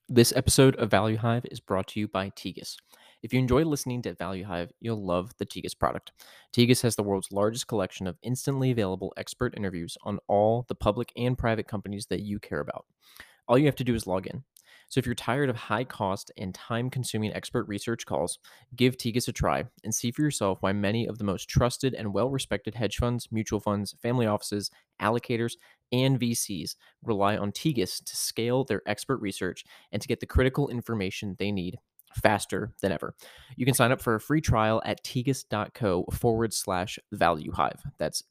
This episode of Value Hive is brought to you by Tegus. If you enjoy listening to Value Hive, you'll love the Tegus product. Tegus has the world's largest collection of instantly available expert interviews on all the public and private companies that you care about. All you have to do is log in. So if you're tired of high cost and time consuming expert research calls, give Tegus a try and see for yourself why many of the most trusted and well respected hedge funds, mutual funds, family offices, allocators, and VCs rely on Tegus to scale their expert research and to get the critical information they need faster than ever. You can sign up for a free trial at tegus.co/valuehive. That's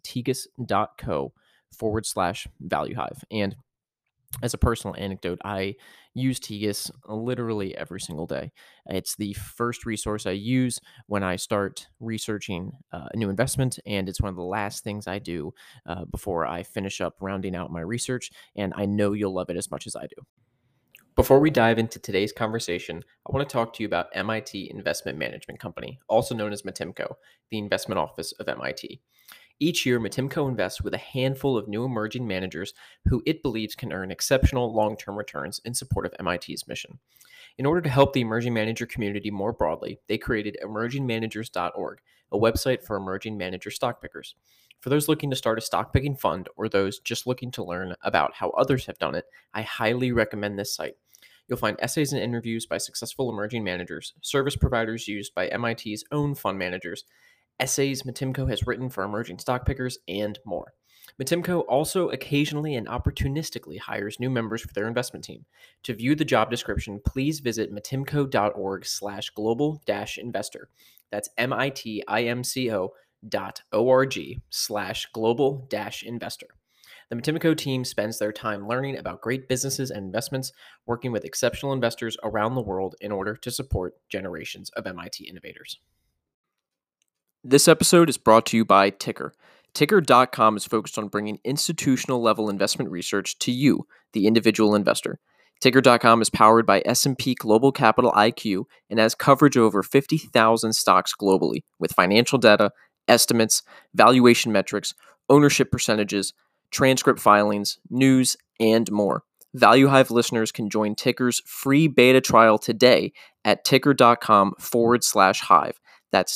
tegus.co/valuehive. And as a personal anecdote, I use Tegus literally every single day. It's the first resource I use when I start researching a new investment, and it's one of the last things I do before I finish up rounding out my research, and I know you'll love it as much as I do. Before we dive into today's conversation, I want to talk to you about MIT Investment Management Company, also known as Matimco, the investment office of MIT. Each year, Matimco invests with a handful of new emerging managers who it believes can earn exceptional long-term returns in support of MIT's mission. In order to help the emerging manager community more broadly, they created emergingmanagers.org, a website for emerging manager stock pickers. For those looking to start a stock picking fund or those just looking to learn about how others have done it, I highly recommend this site. You'll find essays and interviews by successful emerging managers, service providers used by MIT's own fund managers, essays Matimco has written for emerging stock pickers, and more. Matimco also occasionally and opportunistically hires new members for their investment team. To view the job description, please visit matimco.org/global-investor. That's mitimco.org/global-investor. The Matimco team spends their time learning about great businesses and investments, working with exceptional investors around the world in order to support generations of MIT innovators. This episode is brought to you by Ticker. Ticker.com is focused on bringing institutional level investment research to you, the individual investor. Ticker.com is powered by S&P Global Capital IQ and has coverage of over 50,000 stocks globally with financial data, estimates, valuation metrics, ownership percentages, transcript filings, news, and more. ValueHive listeners can join Ticker's free beta trial today at ticker.com/hive. That's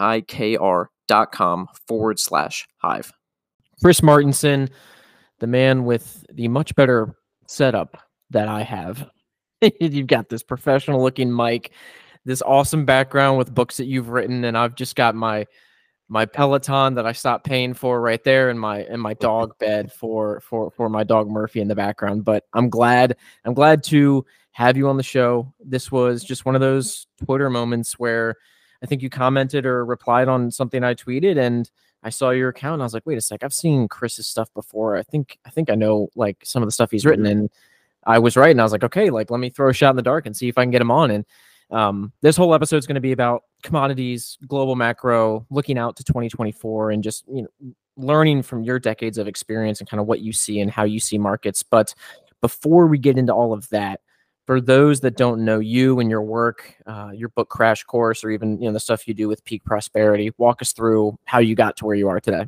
TIKR.com/hive. Chris Martenson, the man with the much better setup that I have. You've got this professional looking mic, this awesome background with books that you've written, and I've just got my Peloton that I stopped paying for right there, and my dog bed for my dog Murphy in the background. But I'm glad to have you on the show. This was just one of those Twitter moments where I think you commented or replied on something I tweeted, and I saw your account. And I was like, wait a sec, I've seen Chris's stuff before. I think I know like some of the stuff he's written, and I was right. And I was like, okay, like let me throw a shot in the dark and see if I can get him on. And this whole episode is going to be about commodities, global macro, looking out to 2024, and just learning from your decades of experience and kind of what you see and how you see markets. But before we get into all of that, for those that don't know you and your work, your book Crash Course, or even the stuff you do with Peak Prosperity, walk us through how you got to where you are today.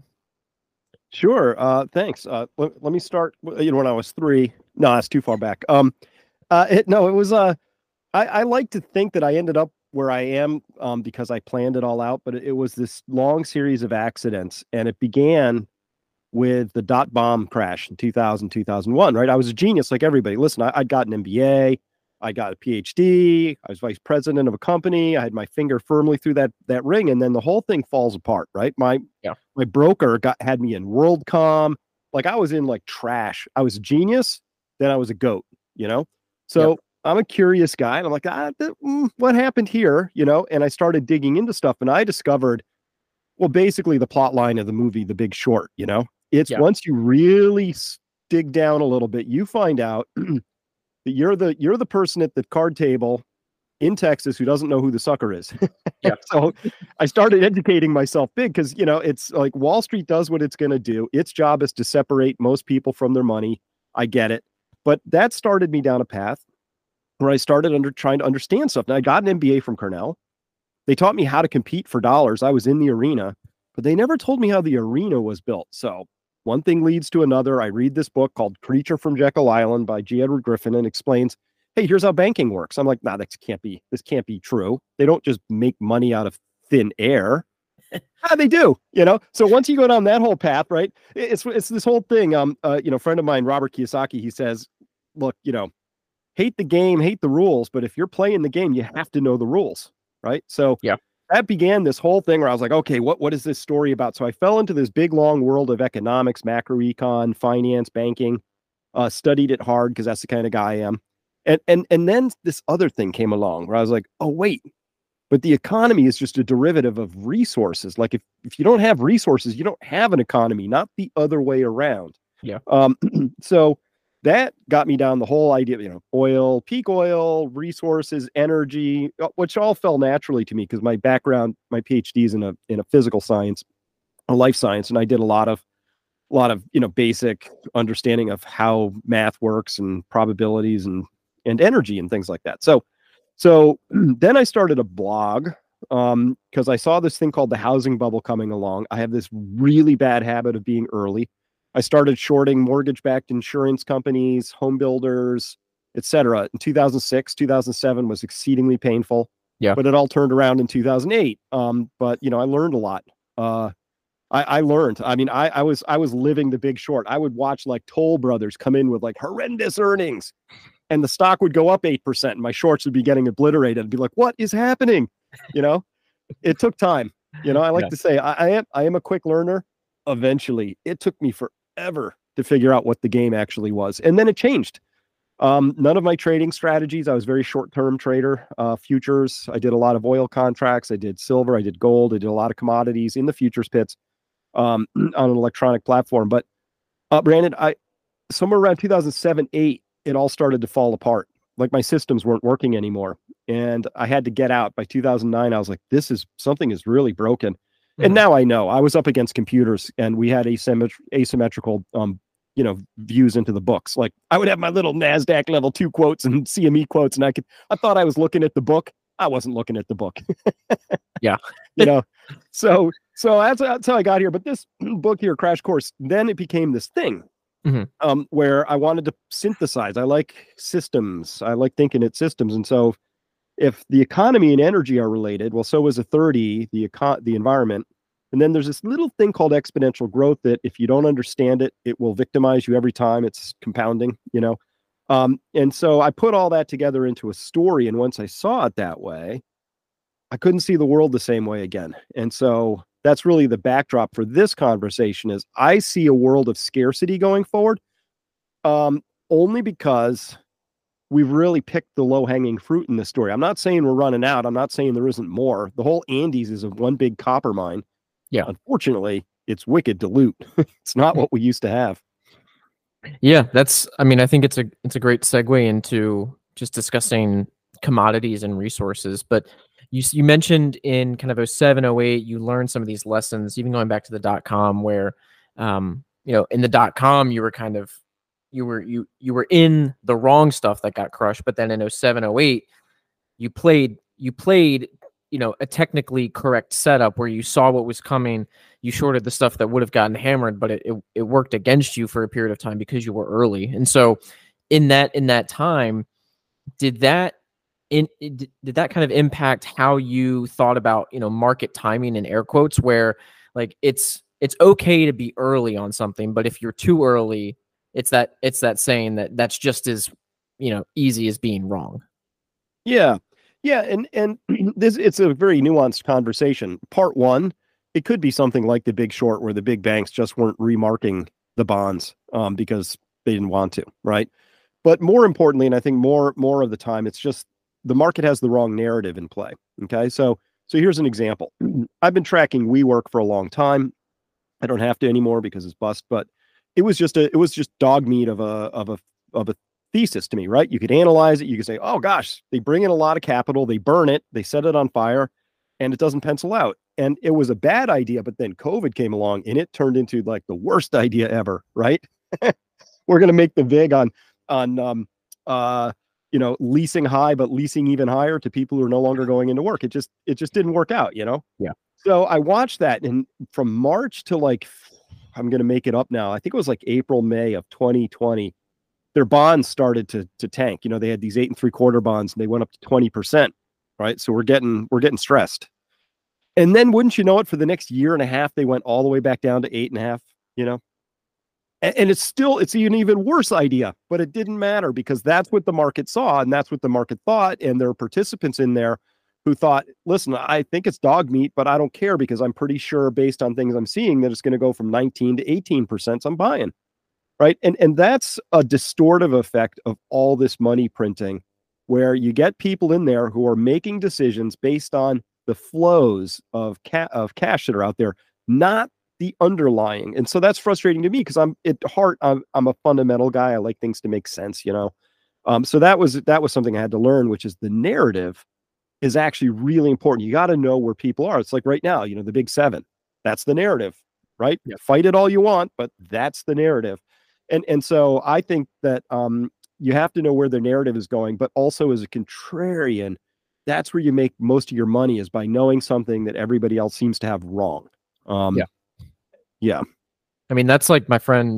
Sure. Thanks. Let me start. When I was 3. No, that's too far back. It was. I like to think that I ended up where I am because I planned it all out, but it was this long series of accidents, and it began with the dot bomb crash in 2000, 2001. Right. I was a genius like everybody. Listen, I'd got an MBA. I got a PhD. I was vice president of a company. I had my finger firmly through that ring, and then the whole thing falls apart. Right. My broker had me in WorldCom. Like I was in like trash. I was a genius. Then I was a goat. So. Yep. I'm a curious guy, and I'm like, what happened here? And I started digging into stuff, and I discovered, well, basically the plot line of the movie, The Big Short. It's once you really dig down a little bit, you find out that you're the person at the card table in Texas who doesn't know who the sucker is. Yeah. So I started educating myself big because, it's like Wall Street does what it's going to do. Its job is to separate most people from their money. I get it. But that started me down a path where I started trying to understand stuff. And I got an MBA from Cornell. They taught me how to compete for dollars. I was in the arena, but they never told me how the arena was built. So one thing leads to another. I read this book called Creature from Jekyll Island by G. Edward Griffin, and explains hey, here's how banking works. I'm like, nah, this can't be true. They don't just make money out of thin air. Ah, they do, you know. So once you go down that whole path, right? It's this whole thing. Friend of mine, Robert Kiyosaki, he says, look, hate the game, hate the rules, but if you're playing the game, you have to know the rules, right? So Yeah. that began this whole thing where I was like, okay, what is this story about? So I fell into this big long world of economics, macroecon, finance, banking, studied it hard because that's the kind of guy I am. And then this other thing came along where I was like, oh wait, but the economy is just a derivative of resources. Like if you don't have resources, you don't have an economy, not the other way around. Yeah. So that got me down the whole idea of, oil, peak oil, resources, energy, which all fell naturally to me because my background, my PhD is in a physical science, a life science, and I did a lot of basic understanding of how math works and probabilities and energy and things like that. So then I started a blog because I saw this thing called the housing bubble coming along. I have this really bad habit of being early. I started shorting mortgage-backed insurance companies, home builders, etc. In 2006, 2007 was exceedingly painful. Yeah. But it all turned around in 2008. But I learned a lot. I learned. I mean, I was living the Big Short. I would watch like Toll Brothers come in with like horrendous earnings, and the stock would go up 8%, and my shorts would be getting obliterated. I'd be like, "What is happening?" It took time. I like Yeah. to say I am a quick learner. Eventually, it took me forever to figure out what the game actually was, and then it changed. None of my trading strategies. I was very short-term trader. Futures. I did a lot of oil contracts. I did silver. I did gold. I did a lot of commodities in the futures pits on an electronic platform. But Brandon, somewhere around 2007-8, it all started to fall apart. Like my systems weren't working anymore, and I had to get out. By 2009, I was like, something is really broken. And Mhm. now I know. I was up against computers, and we had asymmetrical views into the books. Like I would have my little NASDAQ level 2 quotes and CME quotes, and I thought I was looking at the book. I wasn't looking at the book. Yeah. you know, so that's how I got here. But this book here, Crash Course, then it became this thing Mhm. where I wanted to synthesize. I like systems. I like thinking at systems. And so if the economy and energy are related, well, so is a 30, the environment. And then there's this little thing called exponential growth that if you don't understand it, it will victimize you every time. It's compounding. And so I put all that together into a story. And once I saw it that way, I couldn't see the world the same way again. And so that's really the backdrop for this conversation is I see a world of scarcity going forward, only because we've really picked the low-hanging fruit in this story. I'm not saying we're running out. I'm not saying there isn't more. The whole Andes is a one big copper mine. Yeah. Unfortunately, it's wicked dilute. It's not what we used to have. Yeah, I think it's a great segue into just discussing commodities and resources. But you mentioned in kind of 07, 08, you learned some of these lessons, even going back to the .com, where in the .com you were kind of you were in the wrong stuff that got crushed, but then in 07, 08, you played a technically correct setup where you saw what was coming. You shorted the stuff that would have gotten hammered, but it worked against you for a period of time because you were early. And so in that time, did that kind of impact how you thought about market timing, in air quotes, where like it's okay to be early on something, but if you're too early, it's that saying that's just as easy as being wrong. Yeah. Yeah, and it's a very nuanced conversation. Part one, it could be something like The Big Short, where the big banks just weren't remarking the bonds because they didn't want to, right? But more importantly, and I think more of the time, it's just the market has the wrong narrative in play. Okay, so here's an example. I've been tracking WeWork for a long time. I don't have to anymore because it's bust, but it was just dog meat of a thesis to me, right? You could analyze it. You could say, oh gosh, they bring in a lot of capital, they burn it, they set it on fire, and it doesn't pencil out. And it was a bad idea, but then COVID came along and it turned into like the worst idea ever, right? We're going to make the VIG on leasing high, but leasing even higher to people who are no longer going into work. It just didn't work out. Yeah. So I watched that, and from March to I'm going to make it up now. I think it was like April, May of 2020. their bonds started to tank. You know, they had these 8.75 bonds and they went up to 20%, right? So we're getting stressed. And then wouldn't you know it, for the next year and a half, they went all the way back down to 8.5, you know? And it's an even worse idea, but it didn't matter because that's what the market saw and that's what the market thought. And there are participants in there who thought, listen, I think it's dog meat, but I don't care because I'm pretty sure based on things I'm seeing that it's going to go from 19 to 18%. So I'm buying. Right. And that's a distortive effect of all this money printing, where you get people in there who are making decisions based on the flows of cash that are out there, not the underlying. And so that's frustrating to me because I'm at heart, I'm a fundamental guy. I like things to make sense, you know. So that was something I had to learn, which is the narrative is actually really important. You got to know where people are. It's like right now, you know, the big seven. That's the narrative, right? Yeah. Fight it all you want, but that's the narrative. And so I think that you have to know where the narrative is going, but also as a contrarian, that's where you make most of your money, is by knowing something that everybody else seems to have wrong. Yeah. Yeah. I mean, that's like my friend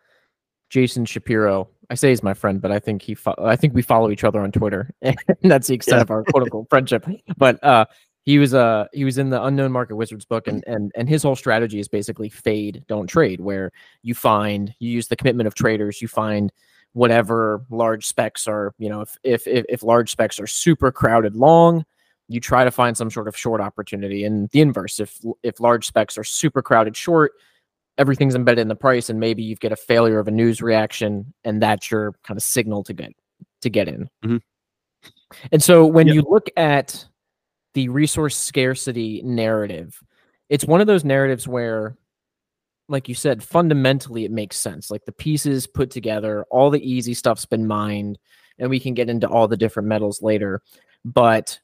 Jason Shapiro. I say he's my friend, but I think I think we follow each other on Twitter, and that's the extent of our quote unquote friendship. But he was in the Unknown Market Wizards book, and his whole strategy is basically fade, don't trade, where you use the commitment of traders, you find whatever large specs are, you know, if large specs are super crowded long, you try to find some sort of short opportunity. And the inverse, if large specs are super crowded short, everything's embedded in the price, and maybe you get a failure of a news reaction, and that's your kind of signal to get in. Mm-hmm. And so when you look at the resource scarcity narrative, it's one of those narratives where, like you said, fundamentally it makes sense. Like the pieces put together, all the easy stuff's been mined, and we can get into all the different metals later. But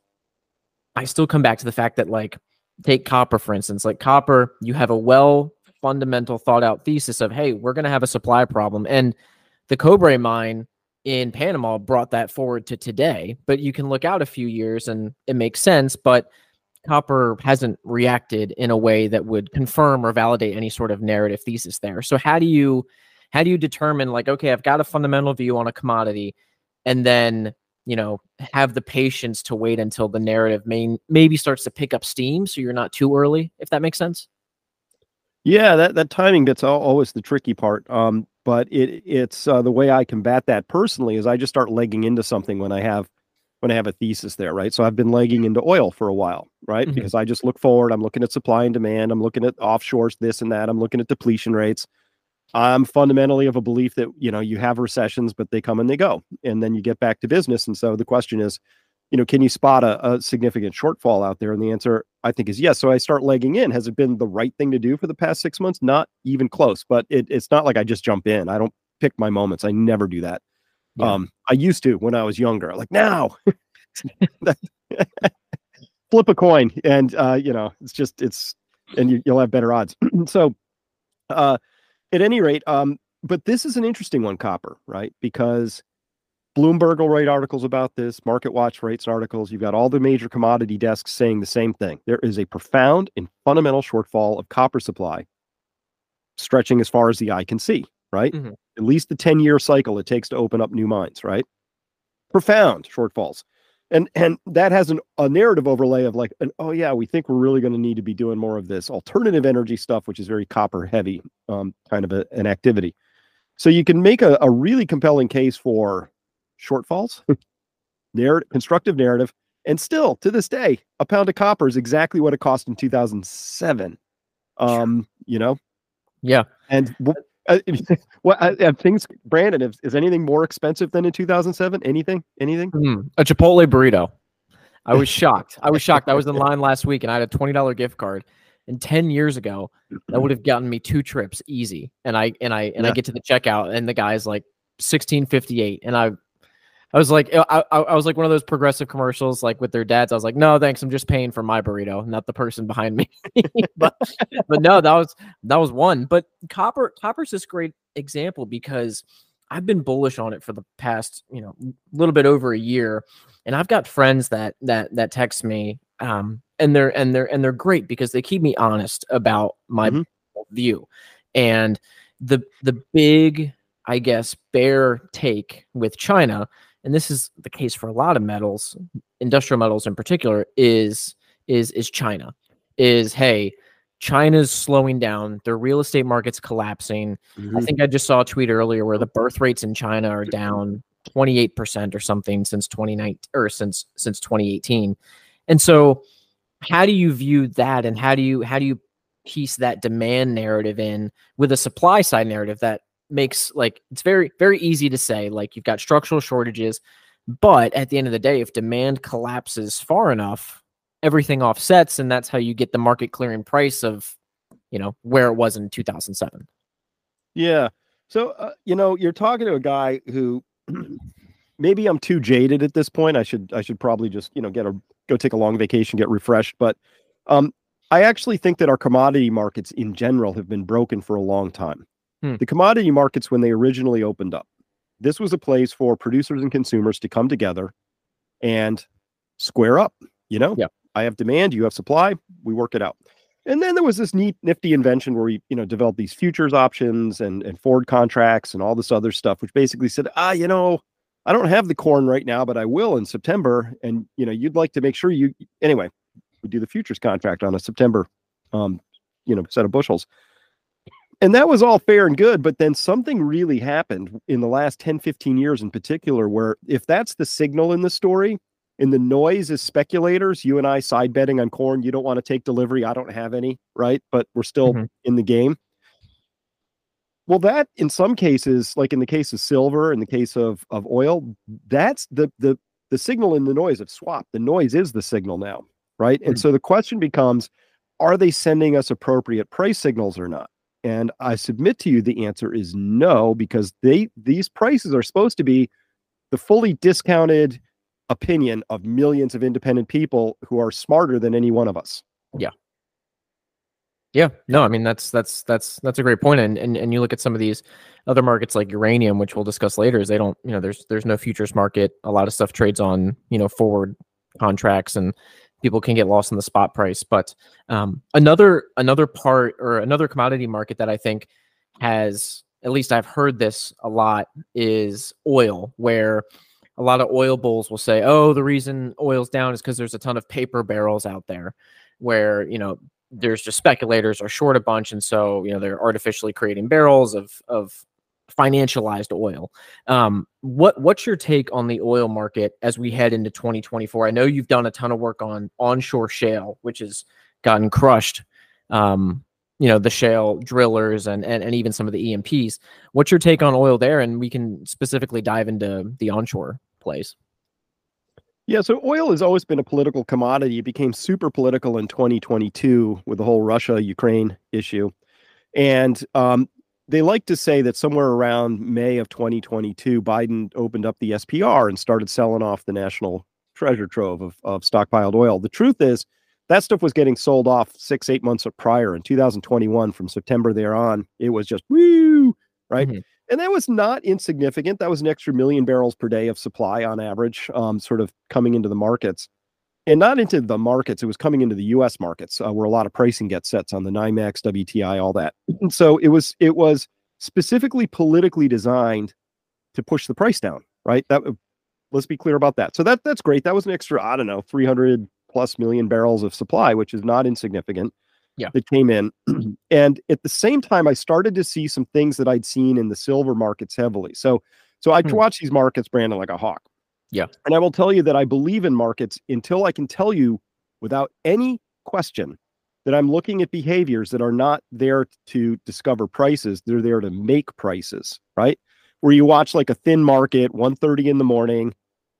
I still come back to the fact that, like, take copper, for instance. Like copper, you have a fundamental thought out thesis of, hey, we're going to have a supply problem. And the Cobre mine in Panama brought that forward to today, but you can look out a few years and it makes sense, but copper hasn't reacted in a way that would confirm or validate any sort of narrative thesis there. So how do you determine, like, okay, I've got a fundamental view on a commodity, and then, you know, have the patience to wait until the narrative maybe starts to pick up steam, so you're not too early, if that makes sense? Yeah, that timing bit's always the tricky part. But it's the way I combat that personally is I just start legging into something when I have a thesis there, right? So I've been legging into oil for a while, right? Mm-hmm. Because I just look forward. I'm looking at supply and demand. I'm looking at offshores, this and that. I'm looking at depletion rates. I'm fundamentally of a belief that, you know, you have recessions, but they come and they go, and then you get back to business. And so the question is, you know, can you spot a significant shortfall out there? And the answer, I think, is yes. So I start legging in. Has it been the right thing to do for the past 6 months? Not even close, but it's not like I just jump in. I don't pick my moments. I never do that. Yeah. I used to when I was younger, like now flip a coin and, you know, and you'll have better odds. So, at any rate, but this is an interesting one, copper, right? Because Bloomberg will write articles about this. MarketWatch writes articles. You've got all the major commodity desks saying the same thing. There is a profound and fundamental shortfall of copper supply stretching as far as the eye can see, right? Mm-hmm. At least the 10-year cycle it takes to open up new mines, right? Profound shortfalls. And that has a narrative overlay of like, oh yeah, we think we're really going to need to be doing more of this alternative energy stuff, which is very copper heavy, kind of an activity. So you can make a really compelling case for shortfalls, constructive narrative, and still to this day, a pound of copper is exactly what it cost in 2007. You know, yeah. And things, Brandon, is anything more expensive than in 2007? Anything? A Chipotle burrito. I was shocked. I was in line last week and I had a $20 gift card. And 10 years ago, that would have gotten me 2 trips easy. And I get to the checkout and the guy's like $16.58. And I was like, I was like one of those Progressive commercials, like with their dads. I was like, no, thanks. I'm just paying for my burrito, not the person behind me. but no, that was one. But copper's this great example because I've been bullish on it for the past, you know, little bit over a year. And I've got friends that text me, and they're great because they keep me honest about my view. And the big I guess, bear take with China, and this is the case for a lot of metals, industrial metals in particular, is China. Is hey, China's slowing down, their real estate market's collapsing. I Mhm. think I just saw a tweet earlier where the birth rates in China are down 28% or something since 2019 or since 2018. And so how do you view that, and how do you piece that demand narrative in with a supply side narrative that makes, like, it's very very easy to say, like, you've got structural shortages, but at the end of the day, if demand collapses far enough, everything offsets, and that's how you get the market clearing price of, where it was in 2007. Yeah. So, you're talking to a guy who maybe I'm too jaded at this point. I should probably just, go take a long vacation, get refreshed. But um, I actually think that our commodity markets in general have been broken for a long time. Hmm. The commodity markets, when they originally opened up, this was a place for producers and consumers to come together and square up. You know, Yeah. I have demand, you have supply, we work it out. And then there was this neat, nifty invention where we, developed these futures options and forward contracts and all this other stuff, which basically said, I don't have the corn right now, but I will in September. And you'd like to make sure you anyway, we do the futures contract on a September um, set of bushels. And that was all fair and good, but then something really happened in the last 10, 15 years in particular, where if that's the signal in the story, and the noise is speculators, you and I side betting on corn, you don't want to take delivery, I don't have any, right? But we're still Mhm. in the game. Well, that in some cases, like in the case of silver, in the case of oil, that's the signal in the noise of swap. The noise is the signal now, right? And Hmm. so the question becomes, are they sending us appropriate price signals or not? And I submit to you the answer is no, because these prices are supposed to be the fully discounted opinion of millions of independent people who are smarter than any one of us. Yeah. Yeah, no, I mean that's a great point, and you look at some of these other markets like uranium, which we'll discuss later, is they don't, there's no futures market. A lot of stuff trades on, forward contracts, and people can get lost in the spot price. But another part, or another commodity market that I think has, at least I've heard this a lot, is oil, where a lot of oil bulls will say, "Oh, the reason oil's down is because there's a ton of paper barrels out there," where there's just speculators are short a bunch, and so they're artificially creating barrels of financialized oil. What's your take on the oil market as we head into 2024? I know you've done a ton of work on onshore shale, which has gotten crushed. The shale drillers and even some of the E&Ps. What's your take on oil there? And we can specifically dive into the onshore plays. Yeah, so oil has always been a political commodity. It became super political in 2022 with the whole Russia-Ukraine issue. And they like to say that somewhere around May of 2022, Biden opened up the SPR and started selling off the national treasure trove of stockpiled oil. The truth is, that stuff was getting sold off 6, 8 months prior in 2021. From September there on, it was just woo, right? Mhm. And that was not insignificant. That was an extra million barrels per day of supply on average, sort of coming into the markets. And not into the markets, it was coming into the US markets, where a lot of pricing gets sets on the NYMEX, WTI, all that. And so it was specifically politically designed to push the price down, right? Let's be clear about that. So that's great. That was an extra, I don't know, 300 plus million barrels of supply, which is not insignificant, Yeah. that came in. And at the same time, I started to see some things that I'd seen in the silver markets heavily. So I Hmm. watch these markets, Brandon, like a hawk. Yeah. And I will tell you that I believe in markets until I can tell you without any question that I'm looking at behaviors that are not there to discover prices. They're there to make prices, right? Where you watch like a thin market, 1:30 in the morning,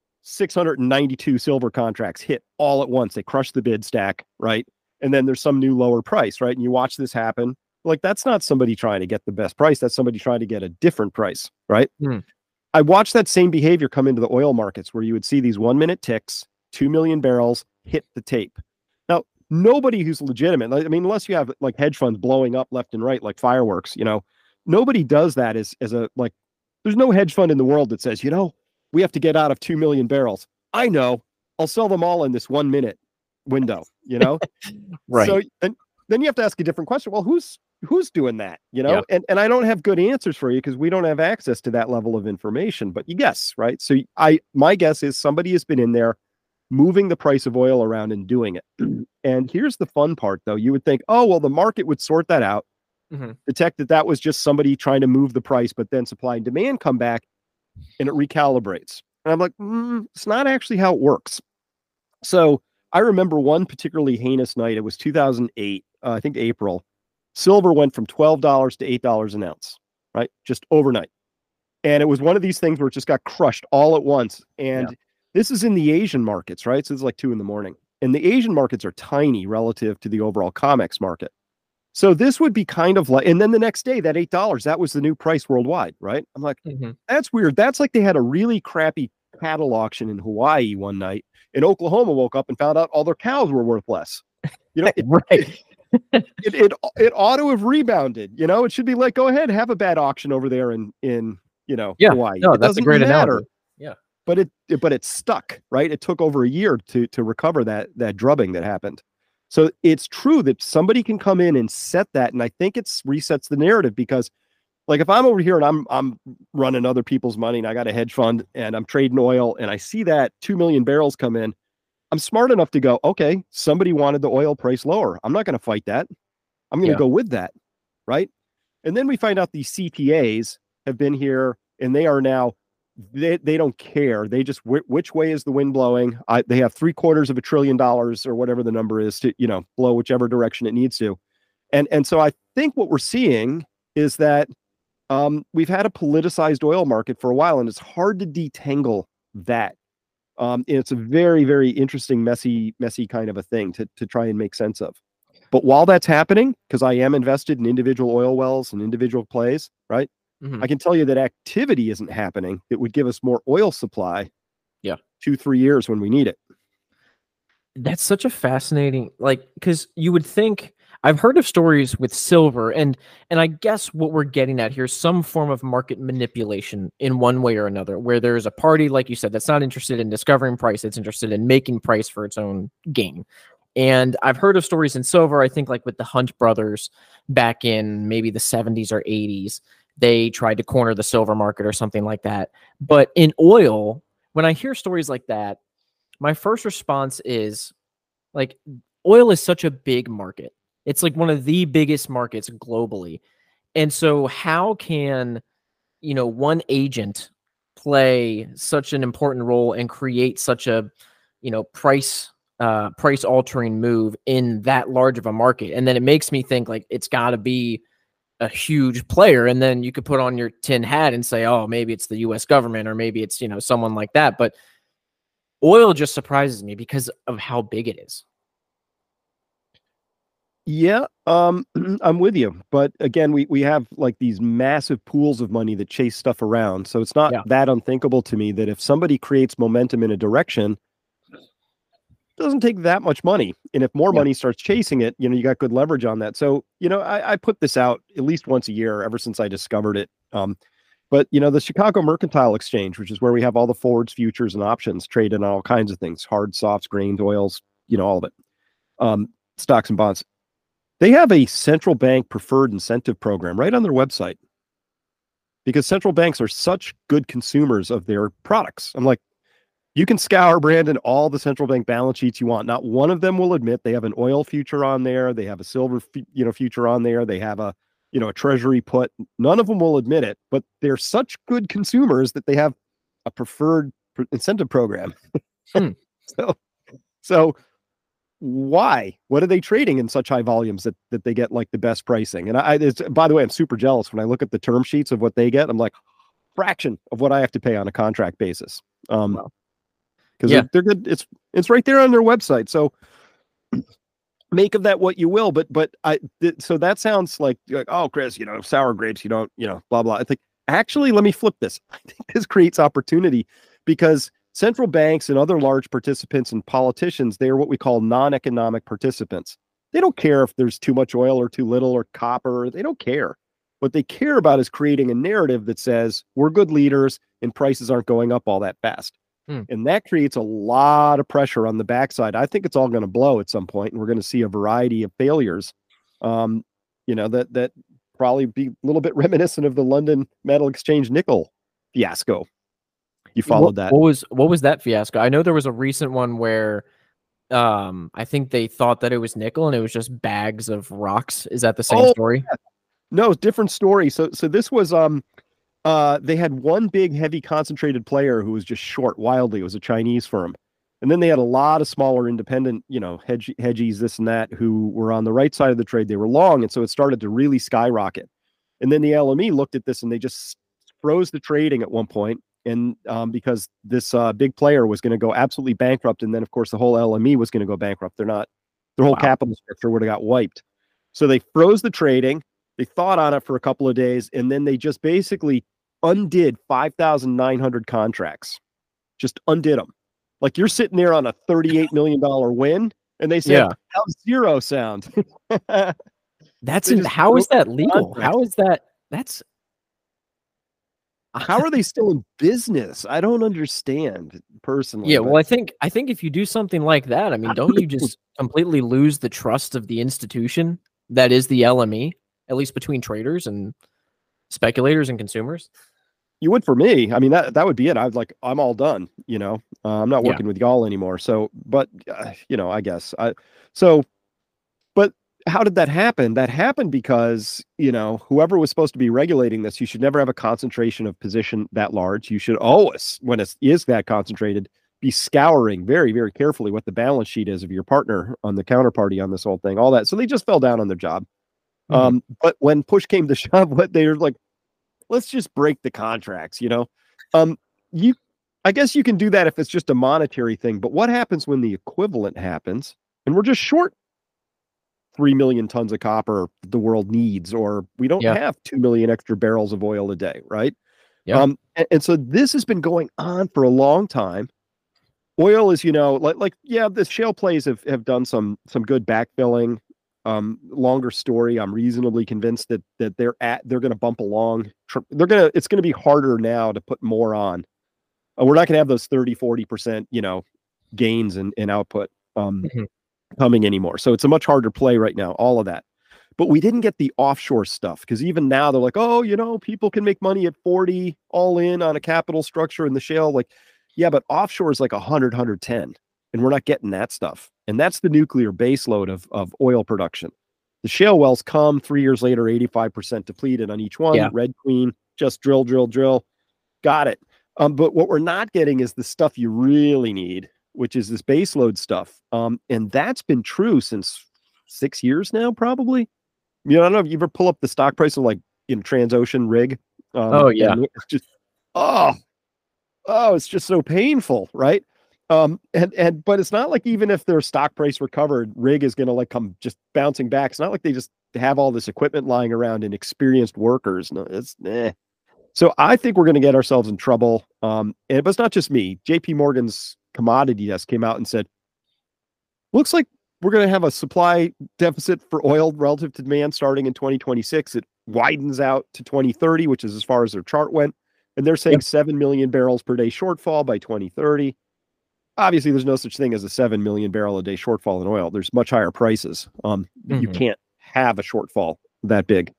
692 silver contracts hit all at once. They crush the bid stack, right? And then there's some new lower price, right? And you watch this happen. Like, that's not somebody trying to get the best price. That's somebody trying to get a different price, right? Hmm. I watched that same behavior come into the oil markets, where you would see these 1 minute ticks, 2 million barrels hit the tape. Now, nobody who's legitimate, I mean, unless you have like hedge funds blowing up left and right like fireworks, nobody does that as a, like, there's no hedge fund in the world that says, we have to get out of 2 million barrels. I know, I'll sell them all in this 1 minute window, So Right. then you have to ask a different question. Well, who's doing that, Yeah. and I don't have good answers for you because we don't have access to that level of information, but you guess, right? So my guess is somebody has been in there moving the price of oil around and doing it. And here's the fun part, though. You would think, oh, well, the market would sort that out, Hmm. detect that that was just somebody trying to move the price, but then supply and demand come back and it recalibrates. And I'm like, it's not actually how it works. So I remember one particularly heinous night. It was 2008, I think April. Silver went from $12 to $8 an ounce, right? Just overnight. And it was one of these things where it just got crushed all at once. Yeah. And this is in the Asian markets, right? So it's like 2 a.m. And the Asian markets are tiny relative to the overall COMEX market. So this would be kind of like, and then the next day, that $8, that was the new price worldwide, right? I'm like, Hmm. that's weird. That's like they had a really crappy cattle auction in Hawaii one night, and Oklahoma woke up and found out all their cows were worth less. It, Right. it ought to have rebounded. It should be like, go ahead, have a bad auction over there in Yeah. Hawaii. No, It that's a doesn't great matter. analogy. Yeah. But it stuck, right? It took over a year to recover that drubbing that happened. So it's true that somebody can come in and set that, and I think it resets the narrative because, like, if I'm over here and I'm running other people's money and I got a hedge fund and I'm trading oil and I see that 2 million barrels come in, I'm smart enough to go, okay, somebody wanted the oil price lower. I'm not going to fight that. I'm going to Yeah. go with that, right? And then we find out these CTAs have been here and they are now they don't care. They just which way is the wind blowing? They have $750 billion or whatever the number is to blow whichever direction it needs to. And so I think what we're seeing is that we've had a politicized oil market for a while, and it's hard to detangle that. It's a very, very interesting, messy kind of a thing to try and make sense of. But while that's happening, because I am invested in individual oil wells and individual plays, right? Hmm. I can tell you that activity isn't happening. It would give us more oil supply Yeah. 2-3 years when we need it. That's such a fascinating, like, because you would think I've heard of stories with silver, and I guess what we're getting at here is some form of market manipulation in one way or another, where there's a party, like you said, that's not interested in discovering price, it's interested in making price for its own gain. And I've heard of stories in silver, I think, like with the Hunt brothers back in maybe the 70s or 80s. They tried to corner the silver market or something like that. But in oil, when I hear stories like that, my first response is, like, oil is such a big market. It's like one of the biggest markets globally. And so how can, one agent play such an important role and create such a, price altering move in that large of a market? And then it makes me think, like, it's got to be a huge player. And then you could put on your tin hat and say, oh, maybe it's the US government, or maybe it's, someone like that. But oil just surprises me because of how big it is. Yeah, I'm with you. But again, we have like these massive pools of money that chase stuff around. So it's not Yeah. that unthinkable to me that if somebody creates momentum in a direction, it doesn't take that much money. And if more Yeah. money starts chasing it, you got good leverage on that. So, I put this out at least once a year ever since I discovered it. But the Chicago Mercantile Exchange, which is where we have all the forwards, futures, and options traded on all kinds of things, hard, softs, grains, oils, all of it, stocks and bonds. They have a central bank preferred incentive program right on their website because central banks are such good consumers of their products. I'm like, you can scour, Brandon, all the central bank balance sheets you want. Not one of them will admit they have an oil future on there. They have a silver, future on there. They have a treasury put. None of them will admit it, but they're such good consumers that they have a preferred incentive program. Hmm. So why? What are they trading in such high volumes that they get like the best pricing? And by the way, I'm super jealous when I look at the term sheets of what they get. I'm like, fraction of what I have to pay on a contract basis. Wow. Because Yeah. they're good. It's right there on their website. So make of that what you will. But so that sounds like, oh, Chris, sour grapes, you don't, blah blah. I think actually, let me flip this. I think this creates opportunity because central banks and other large participants and politicians, they are what we call non-economic participants. They don't care if there's too much oil or too little or copper. They don't care. What they care about is creating a narrative that says we're good leaders and prices aren't going up all that fast. Hmm. And that creates a lot of pressure on the backside. I think it's all going to blow at some point, and we're going to see a variety of failures. that probably be a little bit reminiscent of the London Metal Exchange nickel fiasco. You followed that? What was that fiasco? I know there was a recent one where I think they thought that it was nickel and it was just bags of rocks. Is that the same story? Yeah. No, different story. So this was they had one big heavy concentrated player who was just short wildly. It was a Chinese firm. And then they had a lot of smaller independent, hedgies, this and that, who were on the right side of the trade. They were long. And so it started to really skyrocket. And then the LME looked at this and they just froze the trading at one point. And because this big player was going to go absolutely bankrupt. And then, of course, the whole LME was going to go bankrupt. Their whole capital structure would have got wiped. So they froze the trading. They thought on it for a couple of days. And then they just basically undid 5,900 contracts. Just undid them. Like you're sitting there on a $38 million win, and they say, how's zero sound? How is that legal? How is that? How are they still in business? I don't understand personally. Yeah, well, I think if you do something like that, I mean, don't you just completely lose the trust of the institution that is the LME, at least between traders and speculators and consumers? You would for me. I mean, that would be it. I'm all done, I'm not working with y'all anymore. So, but, I guess but how did that happen? That happened because, whoever was supposed to be regulating this, you should never have a concentration of position that large. You should always, when it is that concentrated, be scouring very, very carefully what the balance sheet is of your partner on the counterparty on this whole thing, all that. So they just fell down on their job. Mm-hmm. But when push came to shove, what they were like, let's just break the contracts, I guess you can do that if it's just a monetary thing, but what happens when the equivalent happens and we're just short 3 million tons of copper the world needs, or we don't have 2 million extra barrels of oil a day, right? Yeah. And so this has been going on for a long time. Oil is, the shale plays have done some good backfilling. Longer story. I'm reasonably convinced that they're going to bump along. It's going to be harder now to put more on. We're not going to have those 30-40%, gains in output coming anymore. So it's a much harder play right now, all of that. But we didn't get the offshore stuff because even now they're like, oh, people can make money at 40 all in on a capital structure in the shale. Like, yeah, but offshore is like 100, 110. And we're not getting that stuff. And that's the nuclear baseload of oil production. The shale wells come 3 years later, 85% depleted on each one. Yeah. Red Queen, just drill. Got it. But what we're not getting is the stuff you really need, which is this baseload stuff. And that's been true since 6 years now, probably. I don't know if you ever pull up the stock price of Transocean rig. It's just, it's just so painful, right? But it's not like even if their stock price recovered, rig is going to come just bouncing back. It's not like they just have all this equipment lying around and experienced workers. No, it's So I think we're going to get ourselves in trouble. But it's not just me. JP Morgan's commodity desk came out and said, looks like we're going to have a supply deficit for oil relative to demand starting in 2026. It widens out to 2030, which is as far as their chart went. And they're saying 7 million barrels per day shortfall by 2030. Obviously, there's no such thing as a 7 million barrel a day shortfall in oil. There's much higher prices. You can't have a shortfall that big.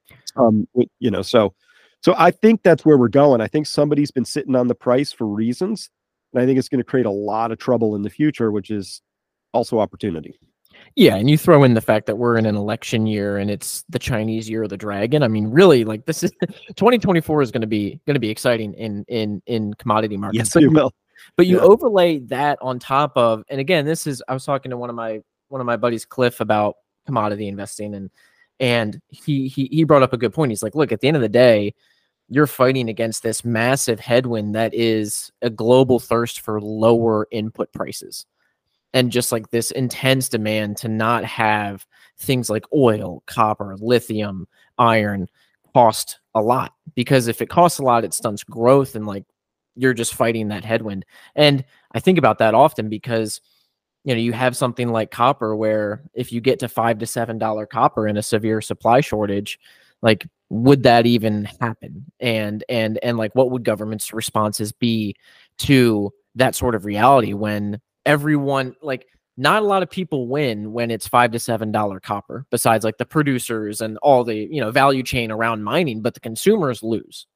So I think that's where we're going. I think somebody's been sitting on the price for reasons. And I think it's going to create a lot of trouble in the future, which is also opportunity. Yeah, and you throw in the fact that we're in an election year and it's the Chinese year of the dragon. I mean, really, this is 2024 is going to be exciting in commodity markets. Yes, it will. But you overlay that on top of, and again, I was talking to one of my buddies, Cliff, about commodity investing, and he brought up a good point. He's like, look, at the end of the day, you're fighting against this massive headwind that is a global thirst for lower input prices. And just like this intense demand to not have things like oil, copper, lithium, iron cost a lot. Because if it costs a lot, it stunts growth and you're just fighting that headwind. And I think about that often because, you have something like copper where if you get to $5 to $7 copper in a severe supply shortage, would that even happen? And what would government's responses be to that sort of reality when everyone, not a lot of people win when it's $5 to $7 copper, besides like the producers and all the, value chain around mining, but the consumers lose.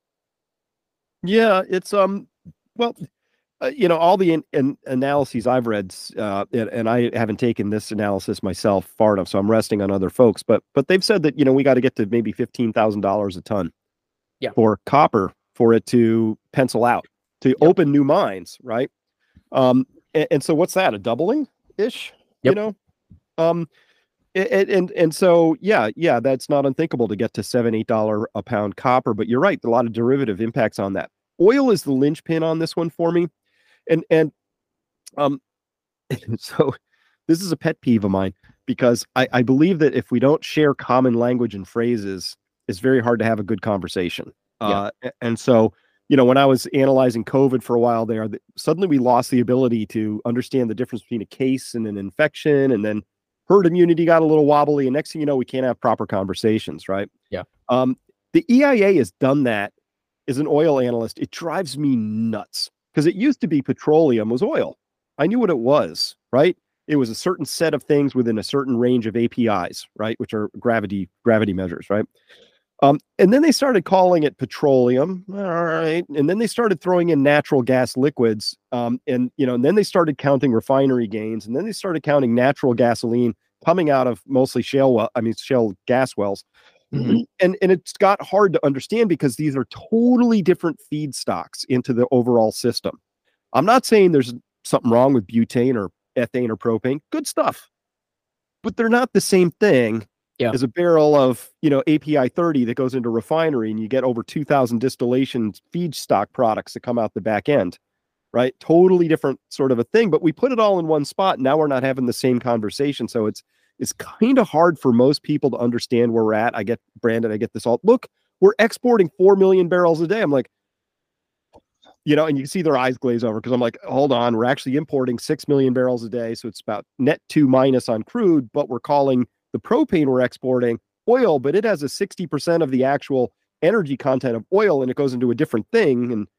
Yeah, it's well, all the analyses I've read, and I haven't taken this analysis myself far enough, so I'm resting on other folks. But they've said that we got to get to maybe $15,000 a ton Yeah. for copper for it to pencil out, to open new mines, right? And so what's that? A doubling ish, Yep. And so yeah, that's not unthinkable to get to $7-8 a pound copper. But you're right, a lot of derivative impacts on that. Oil is the linchpin on this one for me, and um, so this is a pet peeve of mine because I believe that if we don't share common language and phrases, it's very hard to have a good conversation. Yeah. And so, when I was analyzing COVID for a while there, suddenly we lost the ability to understand the difference between a case and an infection, and then herd immunity got a little wobbly, and next thing you know, we can't have proper conversations, right? Yeah. The EIA has done that. As an oil analyst, it drives me nuts because it used to be petroleum was oil. I knew what it was, right? It was a certain set of things within a certain range of APIs, right? Which are gravity measures, right? And then they started calling it petroleum, all right? And then they started throwing in natural gas liquids, and then they started counting refinery gains, and then they started counting natural gasoline coming out of mostly shale gas wells. Mm-hmm. And it's got hard to understand because these are totally different feedstocks into the overall system. I'm not saying there's something wrong with butane or ethane or propane. Good stuff. But they're not the same thing as a barrel of, API 30 that goes into refinery and you get over 2,000 distillation feedstock products that come out the back end, right? Totally different sort of a thing. But we put it all in one spot. And now we're not having the same conversation. So it's kind of hard for most people to understand where we're at. I get this all. Look, we're exporting 4 million barrels a day. I'm like, and you can see their eyes glaze over because I'm like, hold on, we're actually importing 6 million barrels a day. So it's about net 2 minus on crude, but we're calling the propane we're exporting oil, but it has a 60% of the actual energy content of oil and it goes into a different thing. And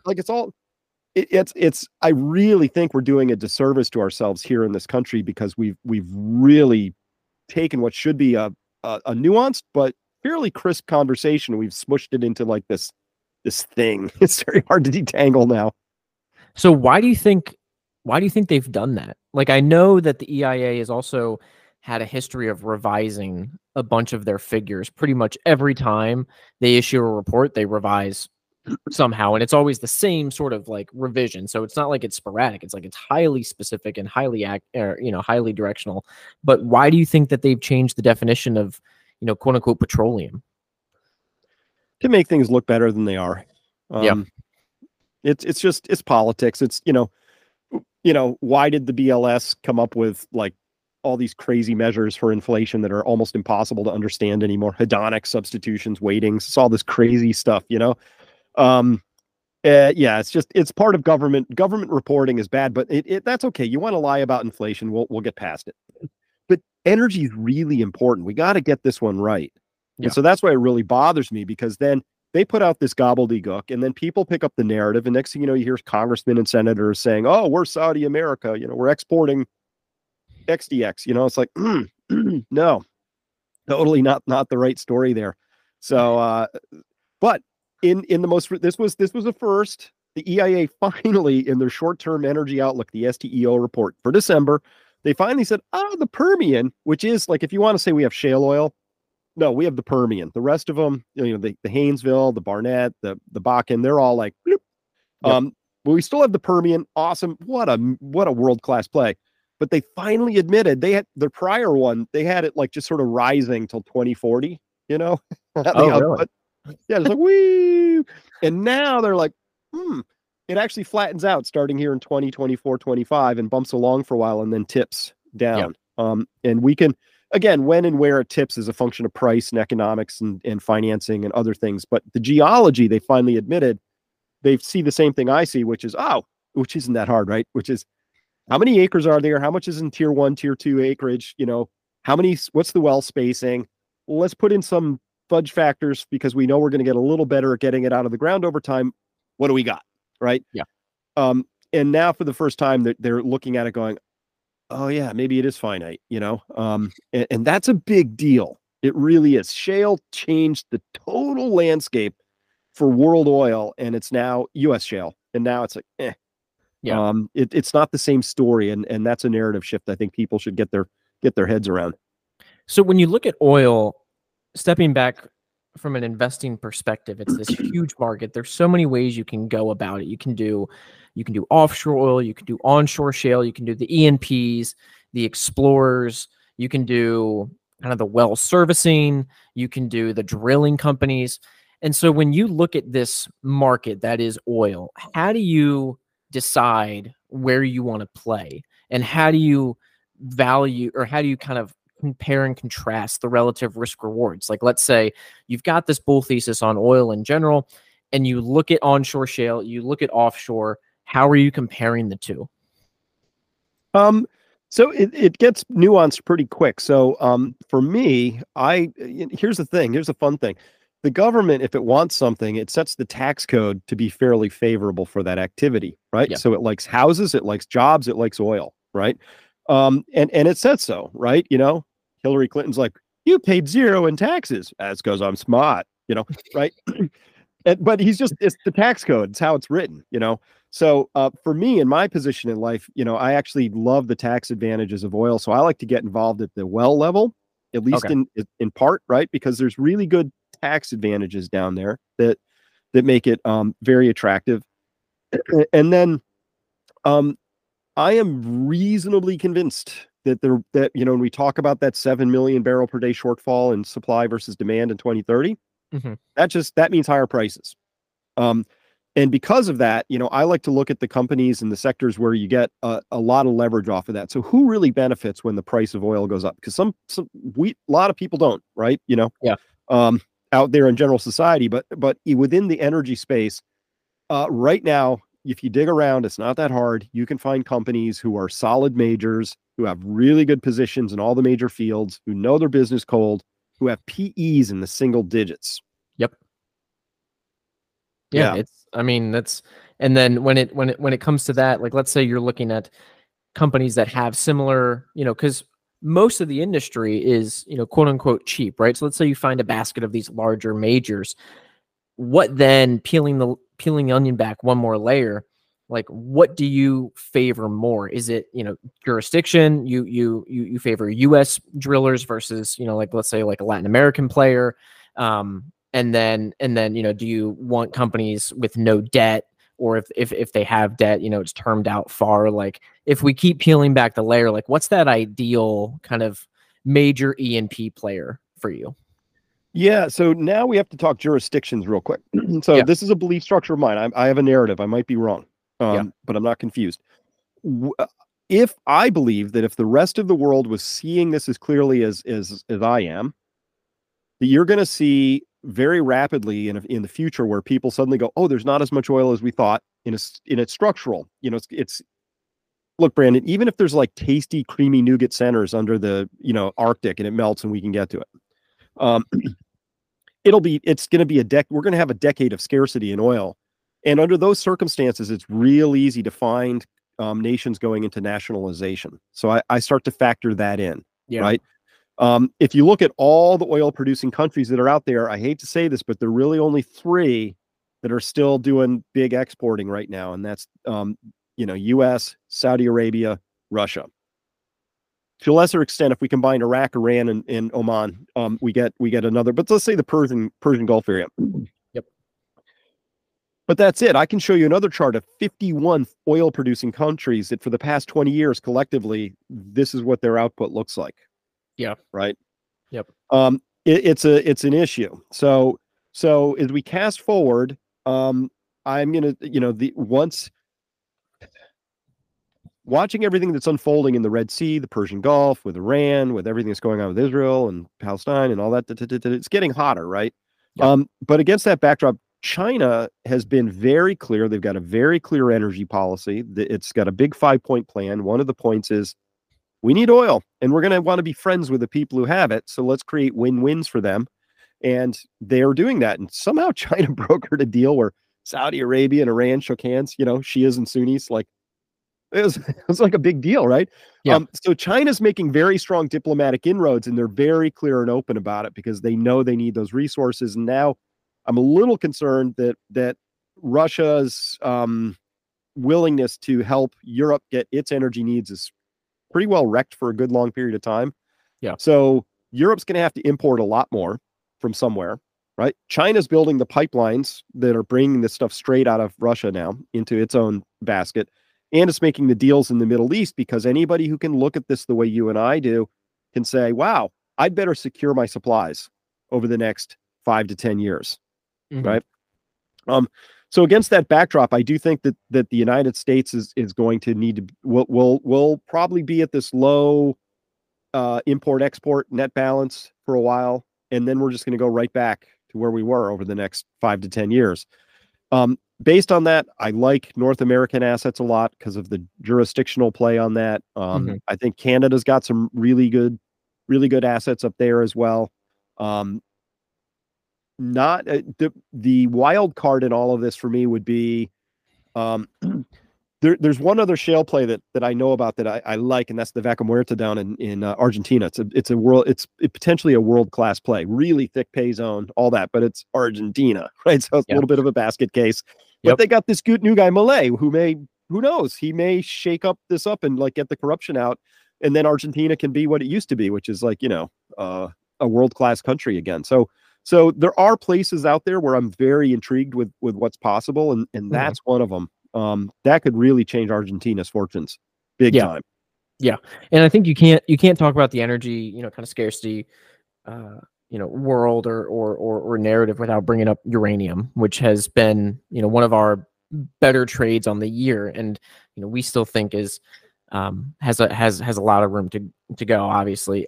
I really think we're doing a disservice to ourselves here in this country because we've really taken what should be a nuanced but fairly crisp conversation. We've smushed it into like this thing. It's very hard to detangle now. So why do you think they've done that? Like, I know that the EIA has also had a history of revising a bunch of their figures. Pretty much every time they issue a report, they revise somehow, and it's always the same sort of like revision. So it's not like it's sporadic. It's like it's highly specific and highly highly directional. But why do you think that they've changed the definition of, quote unquote petroleum? To make things look better than they are. It's politics. It's why did the BLS come up with like all these crazy measures for inflation that are almost impossible to understand anymore? Hedonic substitutions, weightings, it's all this crazy stuff, it's part of government reporting is bad, but that's okay. You want to lie about inflation, we'll get past it. But energy is really important. We got to get this one right. And so that's why it really bothers me, because then they put out this gobbledygook and then people pick up the narrative. And next thing you know, you hear congressmen and senators saying, oh, we're Saudi America, we're exporting XDX, it's like, no, totally not the right story there. So, but in the this was a first. The EIA finally, in their short-term energy outlook, the STEO report for December, they finally said, the Permian, which is like, if you want to say we have shale oil, no, we have the Permian. The rest of them, the Haynesville, the Barnett, the Bakken, they're all like, bloop. But we still have the Permian. Awesome. What a world-class play. But they finally admitted they had their prior one. They had it like just sort of rising till 2040, Oh, really? Yeah, it's like, wee. And now they're like, it actually flattens out starting here in 2024, 25 and bumps along for a while and then tips down. And we can, again, when and where it tips is a function of price and economics and financing and other things. But the geology, they finally admitted, they see the same thing I see, which isn't that hard, right? Which is, how many acres are there? How much is in tier 1, tier 2 acreage? What's the well spacing? Let's put in some fudge factors because we know we're going to get a little better at getting it out of the ground over time. What do we got? Right. Yeah. And now for the first time they're looking at it going, oh yeah, maybe it is finite, and that's a big deal. It really is. Shale changed the total landscape for world oil, and it's now U.S. shale, and now it's like, Yeah. it's not the same story, and that's a narrative shift I think people should get their heads around. So when you look at oil, stepping back from an investing perspective, it's this huge market. There's so many ways you can go about it. You can do offshore oil, you can do onshore shale, you can do the E&Ps, the explorers, you can do kind of the well servicing, you can do the drilling companies. And so when you look at this market that is oil, how do you decide where you want to play? And how do you value, or how do you kind of compare and contrast the relative risk rewards? Like, let's say you've got this bull thesis on oil in general, and you look at onshore shale, you look at offshore. How are you comparing the two? Um, so it gets nuanced pretty quick. So for me, here's the thing. Here's the fun thing. The government, if it wants something, it sets the tax code to be fairly favorable for that activity, right? Yeah. So it likes houses, it likes jobs, it likes oil, right? And it says so, right? Hillary Clinton's like, you paid zero in taxes. That's because I'm smart, right? But it's the tax code. It's how it's written. So for me, in my position in life, I actually love the tax advantages of oil. So I like to get involved at the well level, at least Okay. in part, right? Because there's really good tax advantages down there that make it very attractive. And then I am reasonably convinced when we talk about that 7 million barrel per day shortfall in supply versus demand in 2030, Hmm. that means higher prices. Um, and because of that, I like to look at the companies and the sectors where you get a lot of leverage off of that. So who really benefits when the price of oil goes up? Because a lot of people don't, right? Yeah. Um, out there in general society, but within the energy space, right now, if you dig around, it's not that hard. You can find companies who are solid majors, who have really good positions in all the major fields, who know their business cold, who have PEs in the single digits. Yep. Yeah. Yeah. I mean, and then when it comes to that, like, let's say you're looking at companies that have similar, because most of the industry is, quote unquote cheap, right? So let's say you find a basket of these larger majors. What then, peeling the onion back one more layer, like, what do you favor more? Is it, jurisdiction? You favor US drillers versus, like, let's say, like a Latin American player. And then, do you want companies with no debt? Or if they have debt, it's termed out far. Like, if we keep peeling back the layer, like, what's that ideal kind of major E&P player for you? Yeah. So now we have to talk jurisdictions real quick. So Yeah. this is a belief structure of mine. I have a narrative. I might be wrong, Yeah. but I'm not confused. W- uh, If I believe that if the rest of the world was seeing this as clearly as I am, that you're going to see very rapidly in the future where people suddenly go, oh, there's not as much oil as we thought in its structural. It's look, Brandon, even if there's like tasty, creamy nougat centers under the Arctic and it melts and we can get to it, um, it's going to be we're going to have a decade of scarcity in oil, and under those circumstances, it's real easy to find nations going into nationalization. So I start to factor that in, Yeah. right? If you look at all the oil producing countries that are out there, I hate to say this, but there are really only three that are still doing big exporting right now, and that's U.S., Saudi Arabia, Russia. To a lesser extent, if we combine Iraq, Iran, and Oman, we get another. But let's say the Persian Gulf area. Yep. But that's it. I can show you another chart of 51 oil producing countries that for the past 20 years collectively, this is what their output looks like. Yeah. Right. Yep. It's an issue. So as we cast forward, I'm gonna the once watching everything that's unfolding in the Red Sea, the Persian Gulf, with Iran, with everything that's going on with Israel and Palestine and all that, it's getting hotter, right? Yep. But against that backdrop, China has been very clear. They've got a very clear energy policy. It's got a big 5-point plan. One of the points is we need oil, and we're going to want to be friends with the people who have it. So let's create win-wins for them. And they are doing that. And somehow China brokered a deal where Saudi Arabia and Iran shook hands, Shias and Sunnis, like, it was like a big deal, right? Yeah. So China's making very strong diplomatic inroads, and they're very clear and open about it because they know they need those resources. And now I'm a little concerned that Russia's willingness to help Europe get its energy needs is pretty well wrecked for a good long period of time. Yeah. So Europe's going to have to import a lot more from somewhere, right? China's building the pipelines that are bringing this stuff straight out of Russia now into its own basket. And it's making the deals in the Middle East because anybody who can look at this the way you and I do can say, wow, I'd better secure my supplies over the next 5 to 10 years, right? So against that backdrop, I do think that the United States is going to need to will probably be at this low import export net balance for a while, and then we're just going to go right back to where we were over the next 5 to 10 years. Based on that, I like North American assets a lot because of the jurisdictional play on that. I think Canada's got some really good assets up there as well. Not the wild card in all of this for me would be there's one other shale play that I know about that I like, and that's the Vaca Muerta down in Argentina. It's potentially a world-class play, really thick pay zone, all that, but it's Argentina, right? So it's a little bit of a basket case. But they got this good new guy Milei who knows, he may shake this up and like get the corruption out, and then Argentina can be what it used to be, which is like, a world-class country again. So there are places out there where I'm very intrigued with what's possible, and that's one of them. That could really change Argentina's fortunes big time. Yeah. And I think you can't talk about the energy, kind of scarcity, world or narrative without bringing up uranium, which has been, one of our better trades on the year. And, we still think has a lot of room to go, obviously.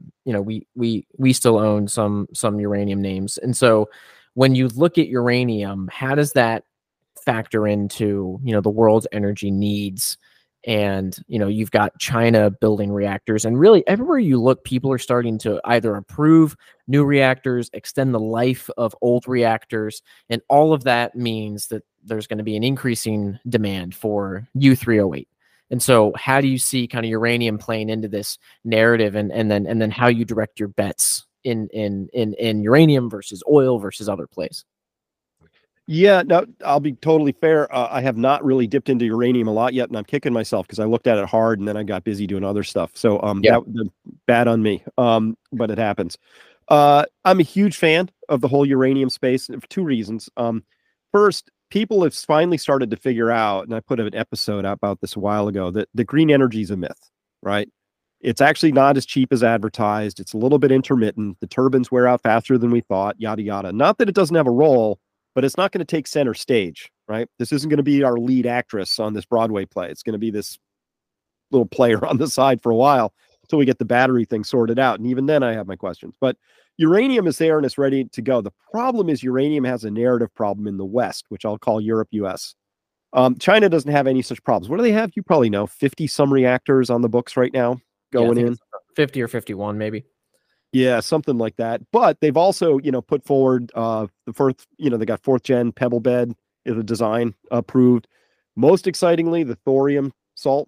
We still own some uranium names. And so when you look at uranium, how does that factor into, the world's energy needs? And, you've got China building reactors, and really everywhere you look, people are starting to either approve new reactors, extend the life of old reactors. And all of that means that there's going to be an increasing demand for U3O8. And so how do you see kind of uranium playing into this narrative, and then how you direct your bets in uranium versus oil versus other plays? Yeah, no, I'll be totally fair. I have not really dipped into uranium a lot yet, and I'm kicking myself because I looked at it hard and then I got busy doing other stuff. So that bad on me. But it happens. I'm a huge fan of the whole uranium space for two reasons. First, people have finally started to figure out, and I put an episode out about this a while ago, that the green energy is a myth, right? It's actually not as cheap as advertised. It's a little bit intermittent. The turbines wear out faster than we thought, yada, yada. Not that it doesn't have a role, but it's not going to take center stage, right? This isn't going to be our lead actress on this Broadway play. It's going to be this little player on the side for a while until we get the battery thing sorted out. And even then I have my questions, but uranium is there and it's ready to go. The problem is uranium has a narrative problem in the West, which I'll call Europe, US. China doesn't have any such problems. What do they have? You probably know, 50 some reactors on the books right now going in. 50 or 51, maybe. Yeah, something like that. But they've also, put forward the first, they got 4th gen pebble bed is a design approved. Most excitingly, the thorium salt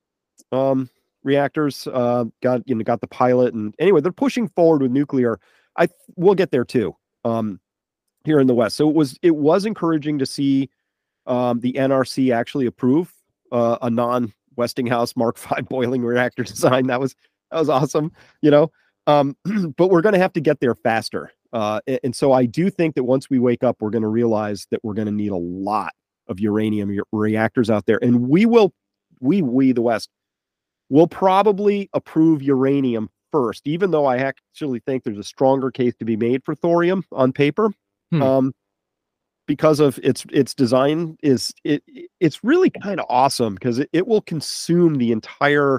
reactors got the pilot, and anyway, they're pushing forward with nuclear. We'll get there too here in the West. So it was encouraging to see the NRC actually approve a non-Westinghouse Mark V boiling reactor design. That was awesome, but we're going to have to get there faster. And so I do think that once we wake up, we're going to realize that we're going to need a lot of uranium reactors out there. And we, the West, will probably approve uranium first, even though I actually think there's a stronger case to be made for thorium on paper. Because of its design it's really kind of awesome because it will consume the entire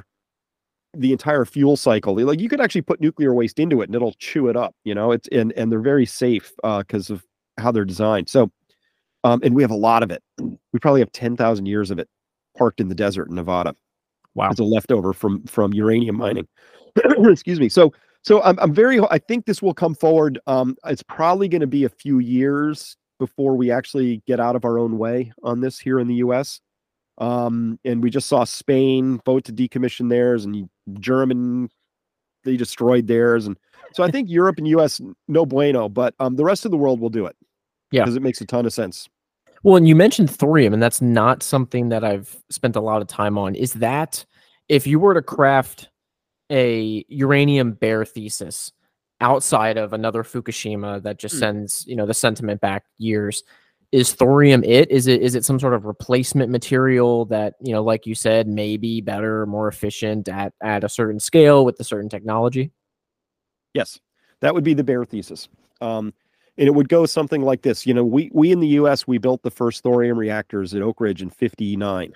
fuel cycle. Like you could actually put nuclear waste into it and it'll chew it up, and they're very safe because of how they're designed. So, and we have a lot of it. We probably have 10,000 years of it parked in the desert in Nevada. Wow. As a leftover from uranium mining. Excuse me. So I think this will come forward. It's probably going to be a few years before we actually get out of our own way on this here in the US. And we just saw Spain vote to decommission theirs, and German, they destroyed theirs. And so I think Europe and US, no bueno, but the rest of the world will do it Yeah. because it makes a ton of sense. Well, and you mentioned thorium, and that's not something that I've spent a lot of time on. Is that if you were to craft a uranium bare thesis outside of another Fukushima that just sends, the sentiment back years, is thorium it? Is it some sort of replacement material that, like you said, may be better, more efficient at a certain scale with a certain technology? Yes, that would be the bare thesis. And it would go something like this. We in the US, we built the first thorium reactors at Oak Ridge in 59.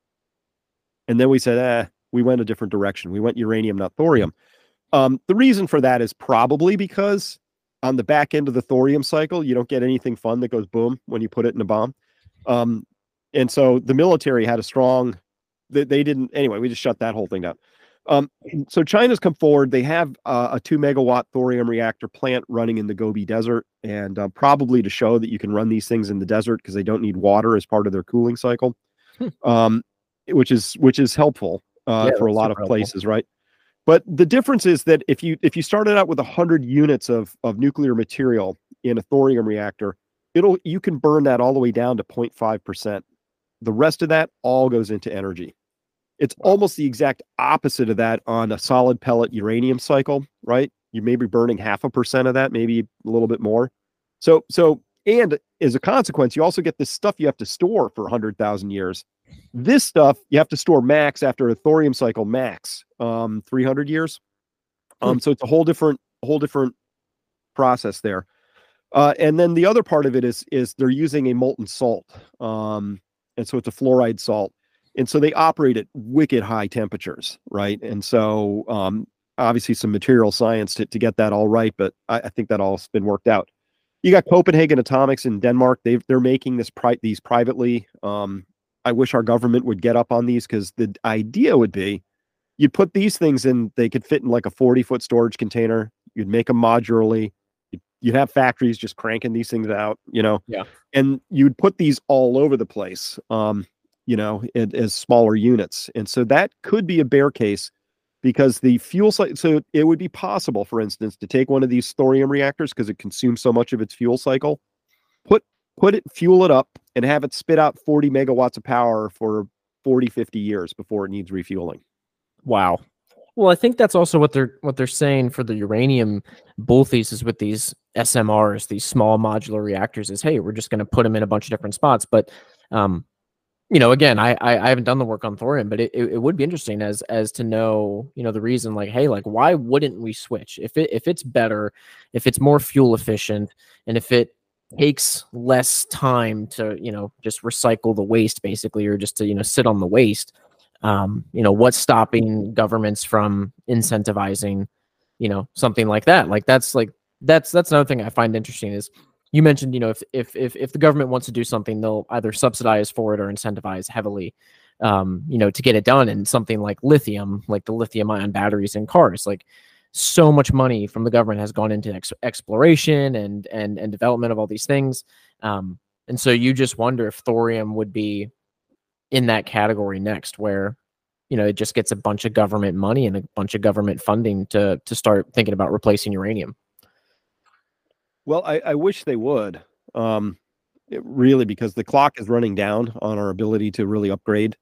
And then we said, we went a different direction. We went uranium, not thorium. The reason for that is probably because on the back end of the thorium cycle, you don't get anything fun that goes boom when you put it in a bomb. And so the military had a strong, they didn't, anyway, we just shut that whole thing down. So China's come forward. They have a 2 megawatt thorium reactor plant running in the Gobi Desert, and probably to show that you can run these things in the desert because they don't need water as part of their cooling cycle, which is helpful for a lot of places, right? But the difference is that if you started out with 100 units of nuclear material in a thorium reactor, you can burn that all the way down to 0.5%. The rest of that all goes into energy. It's almost the exact opposite of that on a solid pellet uranium cycle, right? You may be burning 0.5% of that, maybe a little bit more. And as a consequence, you also get this stuff you have to store for 100,000 years. This stuff you have to store max after a thorium cycle max 300 years. So it's a whole different process there. And then the other part of it is they're using a molten salt. And so it's a fluoride salt. And so they operate at wicked high temperatures, right? And so obviously some material science to get that all right, but I think that all's been worked out. You got Copenhagen Atomics in Denmark. They're making these privately. I wish our government would get up on these, because the idea would be you'd put these things in, they could fit in like a 40-foot storage container. You'd make them modularly. You'd have factories just cranking these things out, Yeah. and you'd put these all over the place, as smaller units. And so that could be a bear case, because the fuel cycle, so it would be possible, for instance, to take one of these thorium reactors, because it consumes so much of its fuel cycle, fuel it up and have it spit out 40 megawatts of power for 40, 50 years before it needs refueling. Wow. Well, I think that's also what they're saying for the uranium bull thesis with these SMRs, these small modular reactors, is, hey, we're just going to put them in a bunch of different spots. But again, I haven't done the work on thorium, but it would be interesting as to know, the reason, like, hey, like, why wouldn't we switch if it's better, if it's more fuel efficient, and if it takes less time to, just recycle the waste, basically, or just to, sit on the waste. What's stopping governments from incentivizing, something like that? Like, that's another thing I find interesting is, you mentioned, if the government wants to do something, they'll either subsidize for it or incentivize heavily, to get it done. And something like lithium, like the lithium ion batteries in cars, like, so much money from the government has gone into exploration and development of all these things. And so you just wonder if thorium would be in that category next, where, it just gets a bunch of government money and a bunch of government funding to start thinking about replacing uranium. Well, I wish they would, really, because the clock is running down on our ability to really upgrade.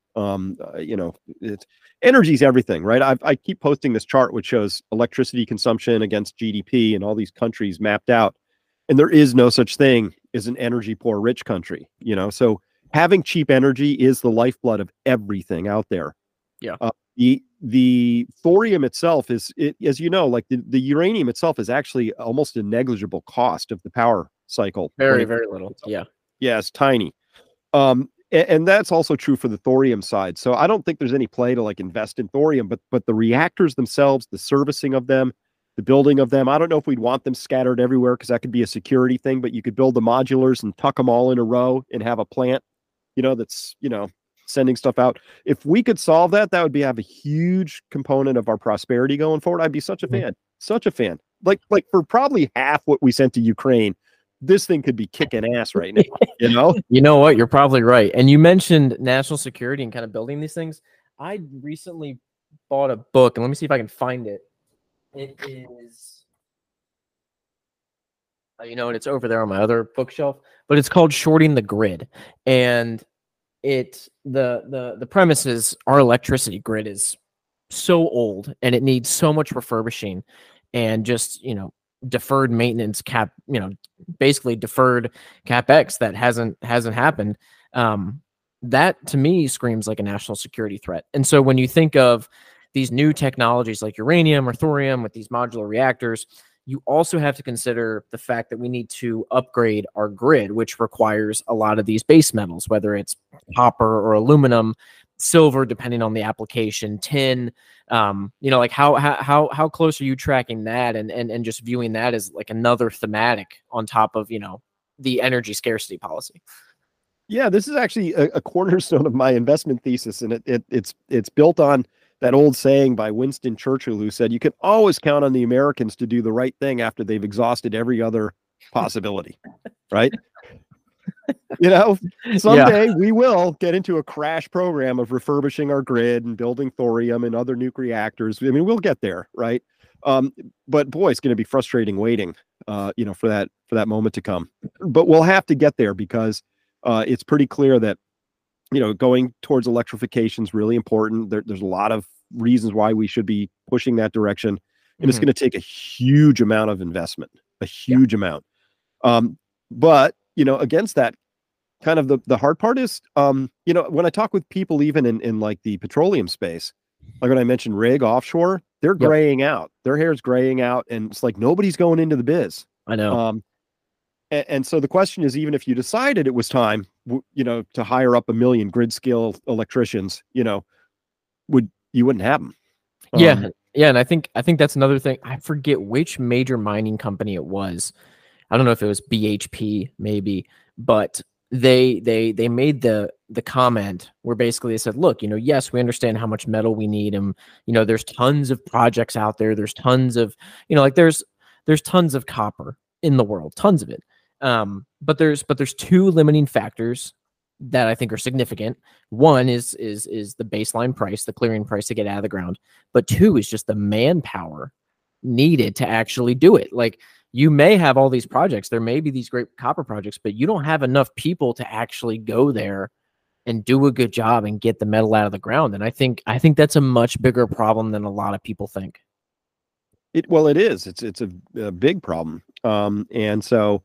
Energy's everything, right? I keep posting this chart which shows electricity consumption against GDP and all these countries mapped out, and there is no such thing as an energy poor rich country. So having cheap energy is the lifeblood of everything out there. Yeah. The thorium itself is, as like the uranium itself is actually almost a negligible cost of the power cycle. Very, very little. Yeah. Yeah, it's tiny. And that's also true for the thorium side. So I don't think there's any play to like invest in thorium, but the reactors themselves, the servicing of them, the building of them, I don't know if we'd want them scattered everywhere, because that could be a security thing, but you could build the modulars and tuck them all in a row and have a plant, that's, sending stuff out. If we could solve that, that would have a huge component of our prosperity going forward. I'd be such a fan, such a fan. Like for probably half what we sent to Ukraine, this thing could be kicking ass right now, you know? You know what? You're probably right. And you mentioned national security and kind of building these things. I recently bought a book, and let me see if I can find it. It is, you know, and it's over there on my other bookshelf, but it's called Shorting the Grid. And the premise is our electricity grid is so old and it needs so much refurbishing and just, you know, deferred maintenance basically deferred capex that hasn't happened. That to me screams like a national security threat. And so when you think of these new technologies like uranium or thorium with these modular reactors, you also have to consider the fact that we need to upgrade our grid, which requires a lot of these base metals, whether it's copper or aluminum, silver, depending on the application, tin. You know, like how close are you tracking that and just viewing that as like another thematic on top of, you know, the energy scarcity policy? Yeah, this is actually a cornerstone of my investment thesis, and it's built on that old saying by Winston Churchill, who said, "You can always count on the Americans to do the right thing after they've exhausted every other possibility." Right? You know, someday we will get into a crash program of refurbishing our grid and building thorium and other nuclear reactors. I mean, we'll get there, right? But boy, it's going to be frustrating waiting, you know, for that moment to come. But we'll have to get there because it's pretty clear that, you know, going towards electrification is really important. There's a lot of reasons why we should be pushing that direction, and it's going to take a huge amount of investment, a huge amount. But you know, against that, kind of the hard part is, you know, when I talk with people, even in like the petroleum space, like when I mentioned rig offshore, they're graying out, their hair's graying out, and it's like nobody's going into the biz. I know. And so the question is, even if you decided it was time, you know, to hire up 1 million grid scale electricians, you know, you wouldn't have them. Yeah. And I think that's another thing. I forget which major mining company it was. I don't know if it was BHP maybe, but they made the comment where basically they said, look, you know, yes, we understand how much metal we need, and you know, there's tons of projects out there. There's tons of, you know, like there's tons of copper in the world, tons of it. But there's two limiting factors that I think are significant. One is the baseline price, the clearing price to get out of the ground. But two is just the manpower needed to actually do it. Like, you may have all these projects, there may be these great copper projects, but you don't have enough people to actually go there and do a good job and get the metal out of the ground. And I think that's a much bigger problem than a lot of people think. Well, it is. It's a big problem. And so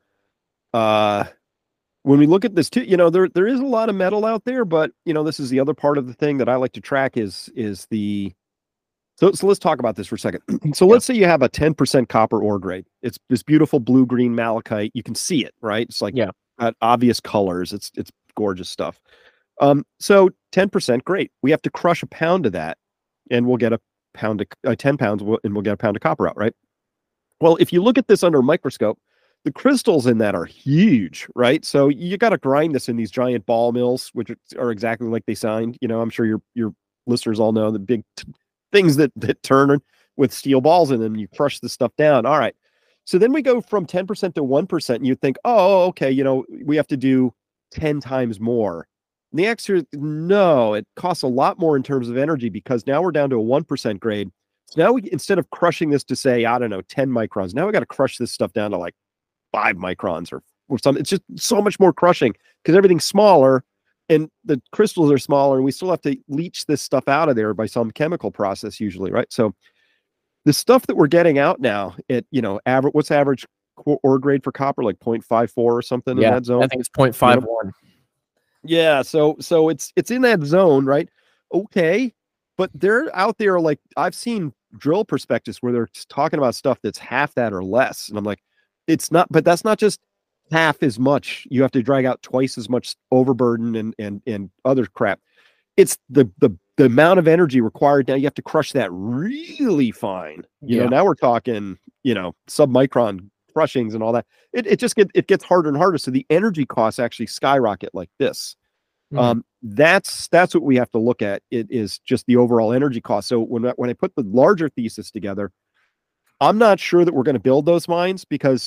when we look at this too, you know, there is a lot of metal out there, but you know, this is the other part of the thing that I like to track is the so let's talk about this for a second. So let's say you have a 10% copper ore grade. It's this beautiful blue-green malachite. You can see it, right? It's like got obvious colors. It's gorgeous stuff. So 10%, great. We have to crush a pound of that, and we'll get a pound of 10 pounds, and we'll get a pound of copper out, right? Well, if you look at this under a microscope, the crystals in that are huge, right? So you got to grind this in these giant ball mills, which are exactly like they sound. You know, I'm sure your listeners all know the big things that turn with steel balls in them. You crush this stuff down. All right. So then we go from 10% to 1%, and you think, oh, okay, you know, we have to do 10 times more. And the answer is no, it costs a lot more in terms of energy, because now we're down to a 1% grade. So now we, instead of crushing this to say, I don't know, 10 microns, now we got to crush this stuff down to like 5 microns or something. It's just so much more crushing because everything's smaller and the crystals are smaller, and we still have to leach this stuff out of there by some chemical process usually, right? So the stuff that we're getting out now at, you know, what's average ore grade for copper, like 0.54 or something in that zone? I think it's 0.51. You know? Yeah, so it's in that zone, right? Okay, but they're out there, like I've seen drill prospectus where they're talking about stuff that's half that or less, and I'm like, it's not, but that's not just half as much. You have to drag out twice as much overburden and other crap. It's the amount of energy required. Now you have to crush that really fine. You know, now we're talking, you know, submicron crushings and all that. It just gets harder and harder. So the energy costs actually skyrocket like this. That's what we have to look at. It is just the overall energy cost. So when I put the larger thesis together, I'm not sure that we're going to build those mines, because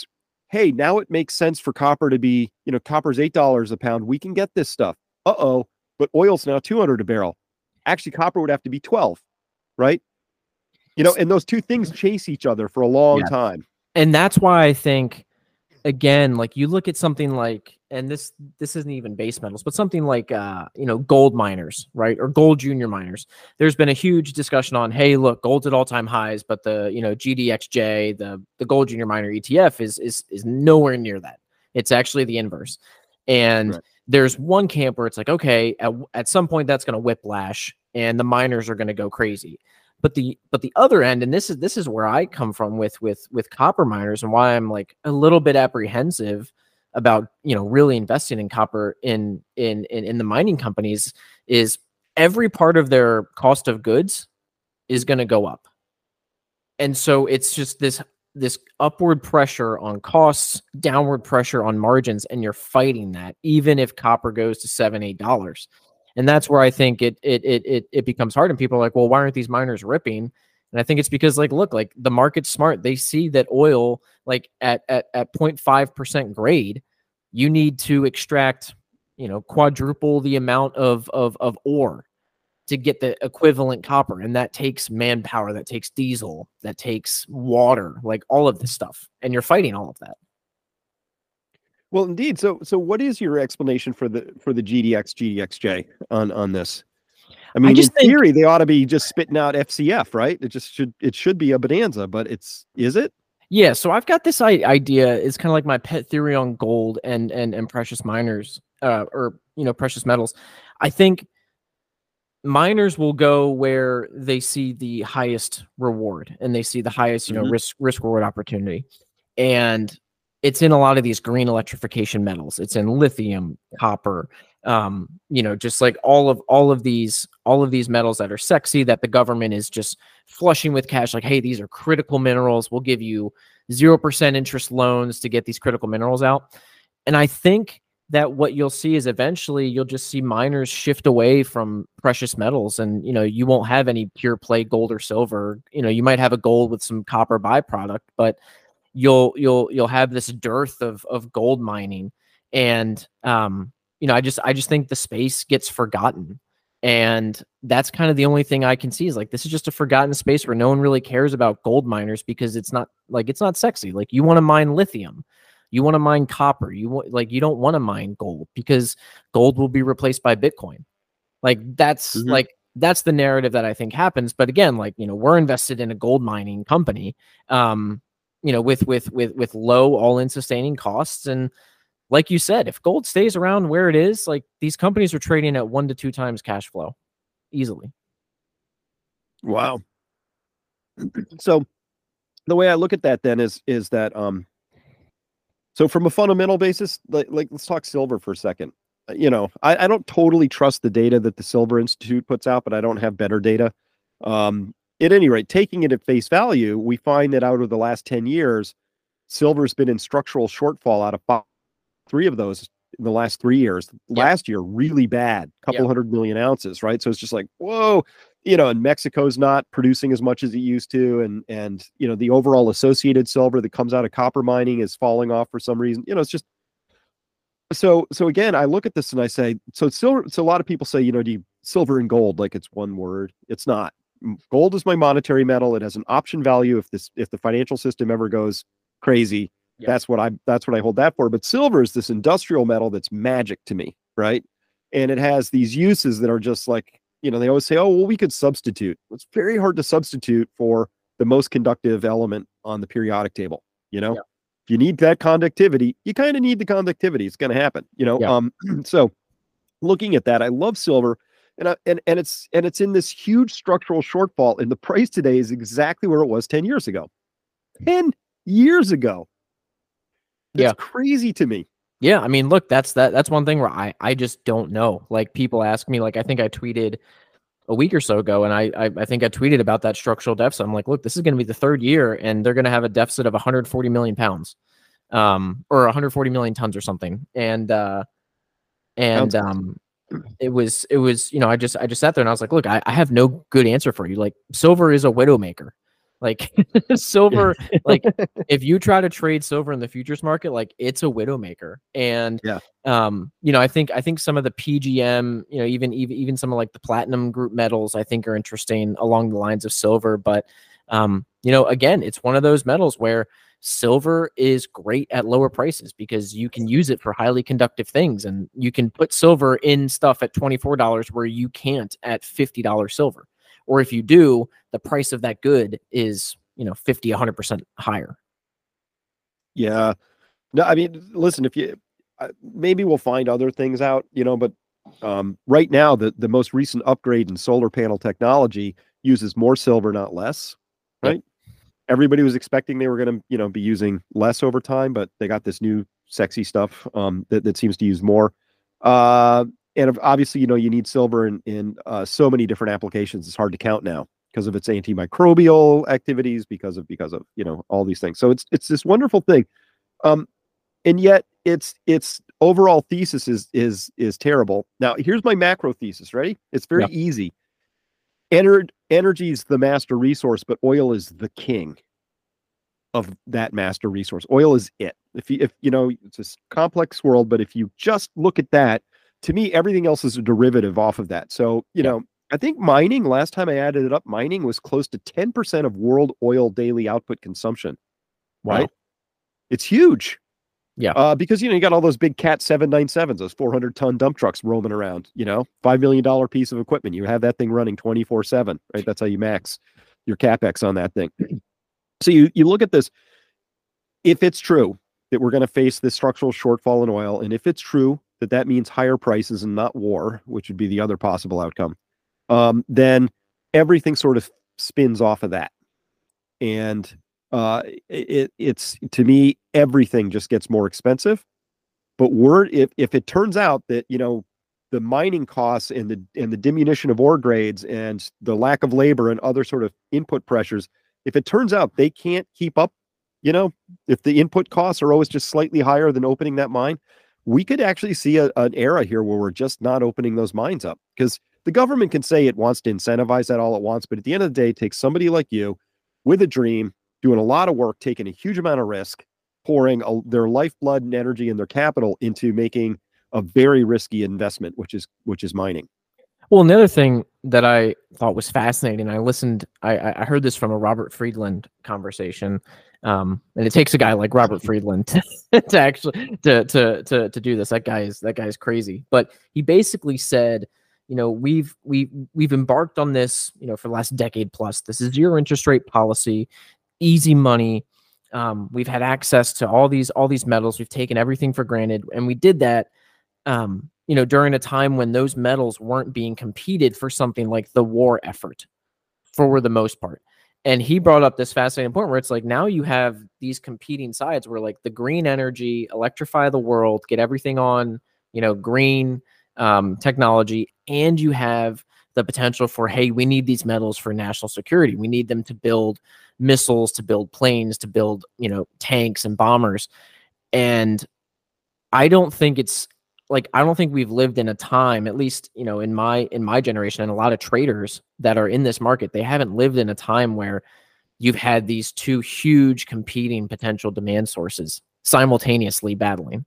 hey, now it makes sense for copper to be, copper's $8 a pound. We can get this stuff. But oil's now 200 a barrel. Actually, copper would have to be 12, right? And those two things chase each other for a long time. And that's why I think, again, like you look at something like, and this isn't even base metals, but something like gold miners, right? Or gold junior miners. There's been a huge discussion on, hey, look, gold's at all-time highs, but the GDXJ, the gold junior miner ETF is nowhere near that. It's actually the inverse. And there's one camp where it's like, okay, at some point that's going to whiplash and the miners are going to go crazy. But the other end, and this is where I come from with copper miners, and why I'm like a little bit apprehensive about really investing in copper in the mining companies, is every part of their cost of goods is going to go up, and so it's just this upward pressure on costs, downward pressure on margins, and you're fighting that even if copper goes to $7-8. And that's where I think it becomes hard. And people are like, well, why aren't these miners ripping? And I think it's because, like, look, like the market's smart. They see that oil, like at 0.5% grade, you need to extract, quadruple the amount of ore to get the equivalent copper. And that takes manpower, that takes diesel, that takes water, like all of this stuff. And you're fighting all of that. Well, indeed. So what is your explanation for the GDXJ on this? I mean, in theory, they ought to be just spitting out FCF, right? It should be a bonanza, but is it? Yeah. So I've got this idea. It's kind of like my pet theory on gold and precious miners, or precious metals. I think miners will go where they see the highest reward and they see the highest, risk reward opportunity. And it's in a lot of these green electrification metals. It's in lithium, copper, just like all of these metals that are sexy, that the government is just flushing with cash. Like, hey, these are critical minerals. We'll give you 0% interest loans to get these critical minerals out. And I think that what you'll see is eventually you'll just see miners shift away from precious metals, and you won't have any pure play gold or silver. You might have a gold with some copper byproduct, but you'll have this dearth of gold mining. And I just think the space gets forgotten, and that's kind of the only thing I can see is like, this is just a forgotten space where no one really cares about gold miners, because it's not sexy. Like, you want to mine lithium, you want to mine copper, you don't want to mine gold, because gold will be replaced by Bitcoin. Like, that's that's the narrative that I think happens. But again, like, we're invested in a gold mining company, with low all-in sustaining costs. And like you said, if gold stays around where it is, like, these companies are trading at 1 to 2 times cash flow easily. Wow. So the way I look at that then is that, so from a fundamental basis, like let's talk silver for a second. I don't totally trust the data that the Silver Institute puts out, but I don't have better data. At any rate, taking it at face value, we find that out of the last 10 years, silver's been in structural shortfall out of 3 of those in the last 3 years. Last year, really bad, couple 100 million ounces, right? So it's just like, whoa, and Mexico's not producing as much as it used to. And the overall associated silver that comes out of copper mining is falling off for some reason. It's just, so again, I look at this and I say, so silver, so a lot of people say, do you silver and gold, like it's one word. It's not. Gold is my monetary metal. It has an option value if the financial system ever goes crazy. That's what I hold that for. But silver is this industrial metal that's magic to me, right? And it has these uses that are just like, they always say, oh, well, we could substitute. It's very hard to substitute for the most conductive element on the periodic table. If you need that conductivity, you kind of need the conductivity. It's going to happen, So looking at that, I love silver. And it's in this huge structural shortfall, and the price today is exactly where it was 10 years ago. 10 years ago. It's crazy to me. Yeah, I mean, look, that's one thing where I just don't know. Like, people ask me, like, I think I tweeted a week or so ago, and I think I tweeted about that structural deficit. I'm like, look, this is going to be the 3rd year, and they're going to have a deficit of 140 million pounds, or 140 million tons or something. And it was, I just sat there and I was like, look, I have no good answer for you. Like, silver is a widow maker. Like silver, like if you try to trade silver in the futures market, like it's a widowmaker. And Yeah. I think some of the PGM, even some of like the platinum group metals, I think are interesting along the lines of silver. But again, it's one of those metals where silver is great at lower prices because you can use it for highly conductive things, and you can put silver in stuff at $24 where you can't at $50 silver. Or if you do, the price of that good is 50, 100% higher. Yeah. No, I mean, listen, if you maybe we'll find other things out, but right now the most recent upgrade in solar panel technology uses more silver, not less, Yep. right? Everybody was expecting they were going to, be using less over time, but they got this new sexy stuff that seems to use more. And obviously, you need silver in so many different applications. It's hard to count now because of its antimicrobial activities, because of all these things. So it's this wonderful thing. And yet its overall thesis is terrible. Now, here's my macro thesis. Ready? It's very easy. Energy is the master resource, but oil is the king of that master resource. Oil is it. If it's a complex world, but if you just look at that, to me, everything else is a derivative off of that. So, I think mining, last time I added it up, mining was close to 10% of world oil daily output consumption. Wow. Right? It's huge. Yeah. Because, you got all those big Cat 797s, those 400-ton dump trucks roaming around, $5 million piece of equipment. You have that thing running 24/7, right? That's how you max your CapEx on that thing. So you look at this. If it's true that we're going to face this structural shortfall in oil, and if it's true that that means higher prices and not war, which would be the other possible outcome, then everything sort of spins off of that. And it's to me, everything just gets more expensive. But if it turns out that the mining costs and the diminution of ore grades and the lack of labor and other sort of input pressures, if it turns out they can't keep up, if the input costs are always just slightly higher than opening that mine, we could actually see an era here where we're just not opening those mines up, because the government can say it wants to incentivize that all at once, but at the end of the day, it takes somebody like you with a dream, doing a lot of work, taking a huge amount of risk, pouring their lifeblood and energy and their capital into making a very risky investment, which is mining. Well, another thing that I thought was fascinating, I heard this from a Robert Friedland conversation, and it takes a guy like Robert Friedland to actually to do this. That guy is crazy. But he basically said, we've embarked on this, for the last decade plus. This is zero interest rate policy, easy money. We've had access to all these metals. We've taken everything for granted, and we did that, during a time when those metals weren't being competed for something like the war effort, for the most part. And he brought up this fascinating point where it's like, now you have these competing sides where, like, the green energy, electrify the world, get everything on, green technology, and you have the potential for, hey, we need these metals for national security. We need them to build missiles, to build planes, to build, tanks and bombers. And I don't think we've lived in a time, at least, in my generation, and a lot of traders that are in this market, they haven't lived in a time where you've had these two huge competing potential demand sources simultaneously battling.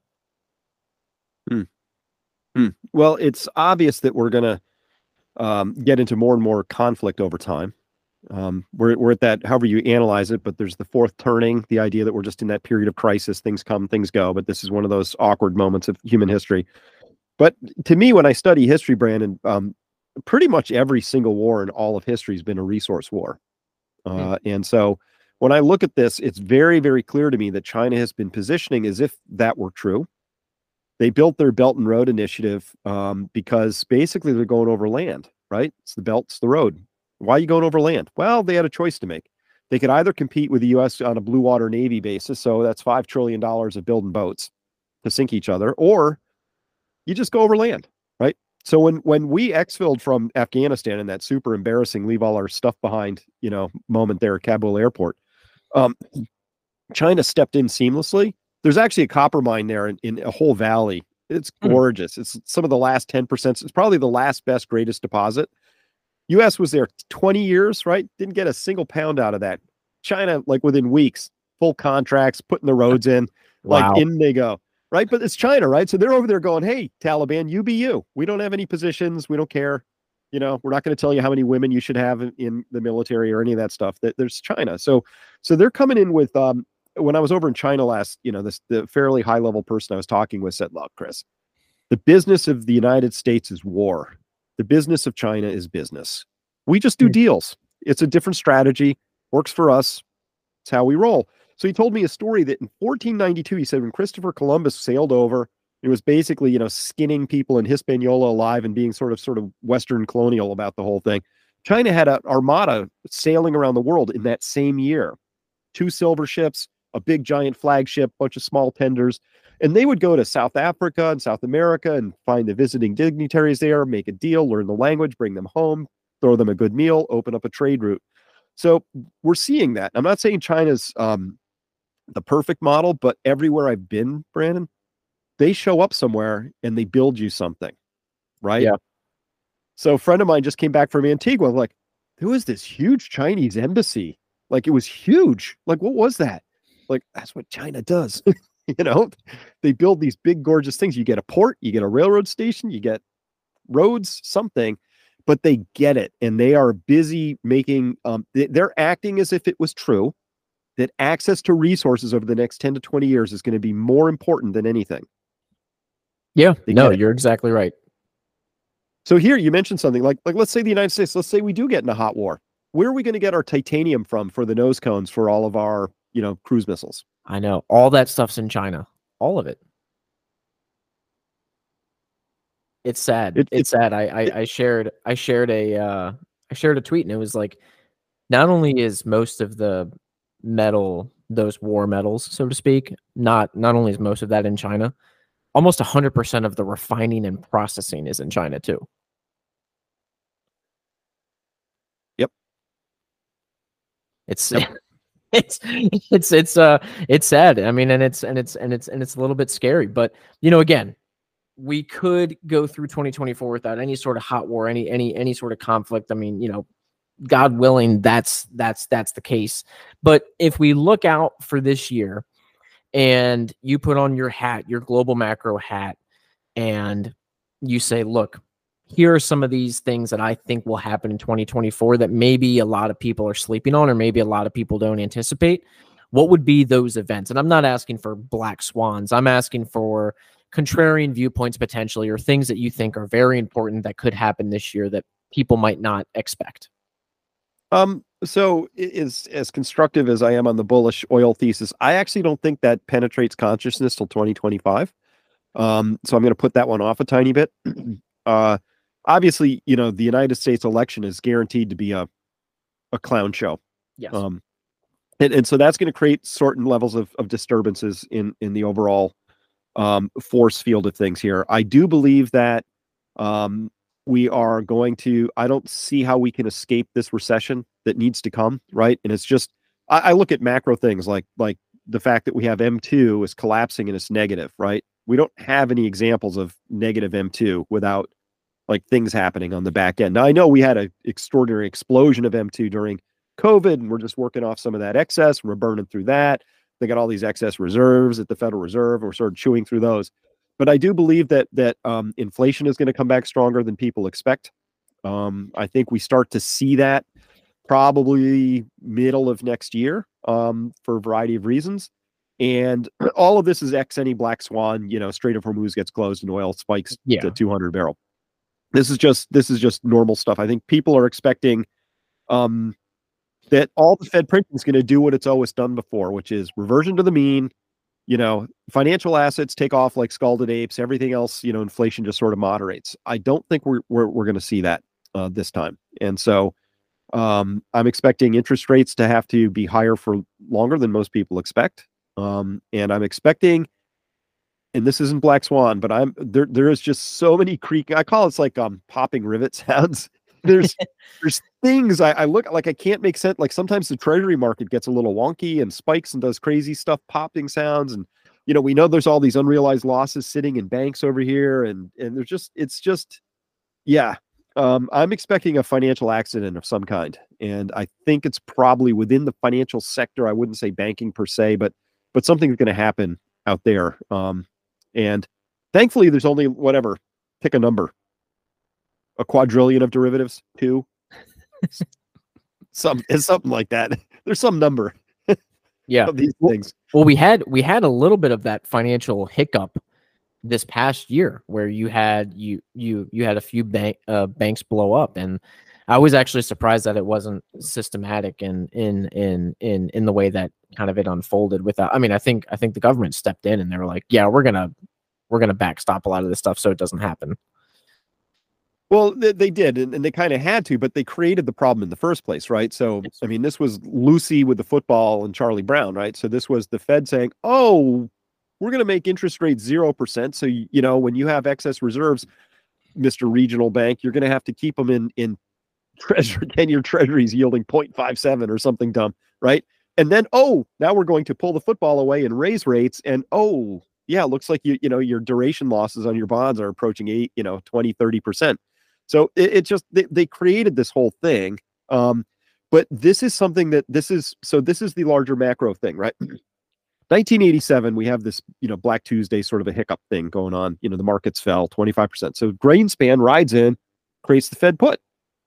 Well, it's obvious that we're going to get into more and more conflict over time. We're at that, however you analyze it, but there's the fourth turning, the idea that we're just in that period of crisis. Things come, things go, but this is one of those awkward moments of human history. But to me, when I study history, Brandon, pretty much every single war in all of history has been a resource war. And so when I look at this, it's very, very clear to me that China has been positioning as if that were true. They built their Belt and Road Initiative because basically they're going over land, right? It's the Belt's the road. Why are you going over land? Well, they had a choice to make. They could either compete with the U.S. on a blue water Navy basis, so that's $5 trillion of building boats to sink each other, or you just go over land, right? So when we exfilled from Afghanistan in that super embarrassing leave all our stuff behind, moment there at Kabul airport, China stepped in seamlessly. There's actually a copper mine there in a whole valley. It's gorgeous. It's some of the last 10%. It's probably the last best, greatest deposit. U.S. was there 20 years, right? Didn't get a single pound out of that. China, like within weeks, full contracts, putting the roads in, like Wow. in they go. Right. But it's China, right? So they're over there going, hey, Taliban, you be you. We don't have any positions. We don't care. We're not going to tell you how many women you should have in the military or any of that stuff. That there's China. So they're coming in with when I was over in China last, the fairly high level person I was talking with said, look, Chris, the business of the United States is war. The business of China is business. We just do deals. It's a different strategy. Works for us. It's how we roll. So he told me a story that in 1492, he said when Christopher Columbus sailed over, it was basically, skinning people in Hispaniola alive and being sort of Western colonial about the whole thing. China had an armada sailing around the world in that same year. 2 silver ships, a big giant flagship, bunch of small tenders. And they would go to South Africa and South America and find the visiting dignitaries there, make a deal, learn the language, bring them home, throw them a good meal, open up a trade route. So we're seeing that. I'm not saying China's the perfect model, but everywhere I've been, Brandon, they show up somewhere and they build you something, right? Yeah. So a friend of mine just came back from Antigua. Like, there was this huge Chinese embassy. Like, it was huge. Like, what was that? Like, that's what China does. They build these big, gorgeous things. You get a port, you get a railroad station, you get roads, something, but they get it. And they are busy making, they're acting as if it was true that access to resources over the next 10 to 20 years is going to be more important than anything. Yeah. No, you're exactly right. So here you mentioned something like let's say the United States, let's say we do get in a hot war. Where are we going to get our titanium from for the nose cones for all of our, cruise missiles? I know all that stuff's in China, all of it. It's sad. It's sad. I shared a tweet and it was like, not only is most of the metal, those war metals, so to speak, not only is most of that in China, almost 100% of the refining and processing is in China too. Yep. It's it's sad. I mean, and it's a little bit scary, but again, we could go through 2024 without any sort of hot war, any sort of conflict. I mean, God willing, that's the case. But if we look out for this year and you put on your hat, your global macro hat, and you say, look, here are some of these things that I think will happen in 2024 that maybe a lot of people are sleeping on, or maybe a lot of people don't anticipate. What would be those events? And I'm not asking for black swans. I'm asking for contrarian viewpoints potentially, or things that you think are very important that could happen this year that people might not expect. So as constructive as I am on the bullish oil thesis, I actually don't think that penetrates consciousness till 2025. So I'm going to put that one off a tiny bit. Obviously, the United States election is guaranteed to be a clown show. Yes. And so that's going to create certain levels of disturbances in the overall force field of things here. I do believe that we are going to, I don't see how we can escape this recession that needs to come, right? And it's just, I look at macro things like the fact that we have M2 is collapsing and it's negative, right? We don't have any examples of negative M2 without like things happening on the back end. Now, I know we had an extraordinary explosion of M2 during COVID, and we're just working off some of that excess. We're burning through that. They got all these excess reserves at the Federal Reserve, and we're sort of chewing through those. But I do believe that inflation is going to come back stronger than people expect. I think we start to see that probably middle of next year for a variety of reasons. And all of this is X any black swan, Strait of Hormuz gets closed and oil spikes to 200 barrel. This is just normal stuff. I think people are expecting that all the Fed printing is going to do what it's always done before, which is reversion to the mean. Financial assets take off like scalded apes. Everything else, inflation just sort of moderates. I don't think we're going to see that this time. And so I'm expecting interest rates to have to be higher for longer than most people expect. And I'm expecting, and this isn't black swan, but there is just so many creaking. I call it like popping rivet sounds. There's things I look like I can't make sense. Like sometimes the treasury market gets a little wonky and spikes and does crazy stuff, popping sounds. And, we know there's all these unrealized losses sitting in banks over here. And it's just, yeah, I'm expecting a financial accident of some kind, and I think it's probably within the financial sector. I wouldn't say banking per se, but something's going to happen out there. And thankfully, there's only whatever, pick a number, a quadrillion of derivatives, two, it's something like that. There's some number Yeah. of these Well, things. well, we had a little bit of that financial hiccup this past year where you had a few banks blow up, and I was actually surprised that it wasn't systematic in the way that kind of it unfolded without. I mean, I think the government stepped in and they were like, yeah, we're gonna backstop a lot of this stuff so it doesn't happen. Well, they did, and they kind of had to, but they created the problem in the first place, right? So, I mean, this was Lucy with the football and Charlie Brown, right? So this was the Fed saying, "Oh, we're going to make interest rates 0%. So, you know, when you have excess reserves, Mr. Regional Bank, you're going to have to keep them in treasury 10-year treasuries yielding 0.57 or something dumb, right? And then, oh, now we're going to pull the football away and raise rates, and oh, yeah, it looks like you know your duration losses on your bonds are approaching 20, 30%. So it just they created this whole thing. But this is something this is the larger macro thing, right? 1987, we have this, Black Tuesday sort of a hiccup thing going on. The markets fell 25%. So Greenspan rides in, creates the Fed put.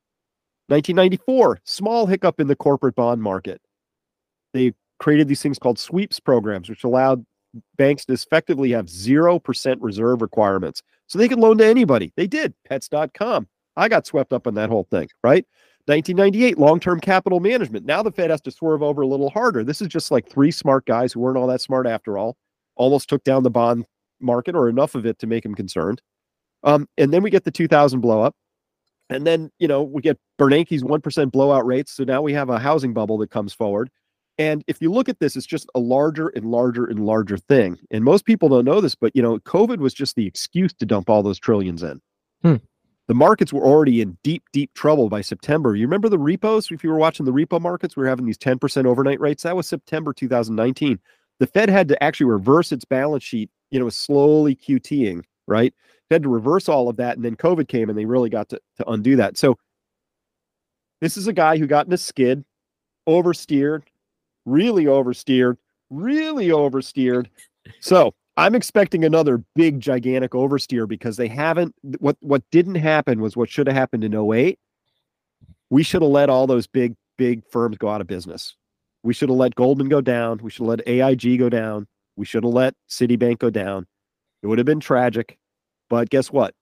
1994, small hiccup in the corporate bond market. They created these things called sweeps programs, which allowed banks to effectively have 0% reserve requirements. So they could loan to anybody. They did. Pets.com. I got swept up in that whole thing, right? 1998, long-term capital management. Now the Fed has to swerve over a little harder. This is just like three smart guys who weren't all that smart after all, almost took down the bond market or enough of it to make them concerned. And then we get the 2000 blow up. And then, we get Bernanke's 1% blowout rates. So now we have a housing bubble that comes forward. And if you look at this, it's just a larger and larger and larger thing. And most people don't know this, but, COVID was just the excuse to dump all those trillions in. The markets were already in deep, deep trouble by September. You remember the repos? If you were watching the repo markets, we were having these 10% overnight rates. That was September 2019. The Fed had to actually reverse its balance sheet, slowly QTing, right? They had to reverse all of that. And then COVID came and they really got to undo that. So this is a guy who got in a skid, oversteered, really oversteered, really oversteered. So I'm expecting another big, gigantic oversteer because they haven't. What didn't happen was what should have happened in 2008. We should have let all those big firms go out of business. We should have let Goldman go down. We should have let AIG go down. We should have let Citibank go down. It would have been tragic, but guess what?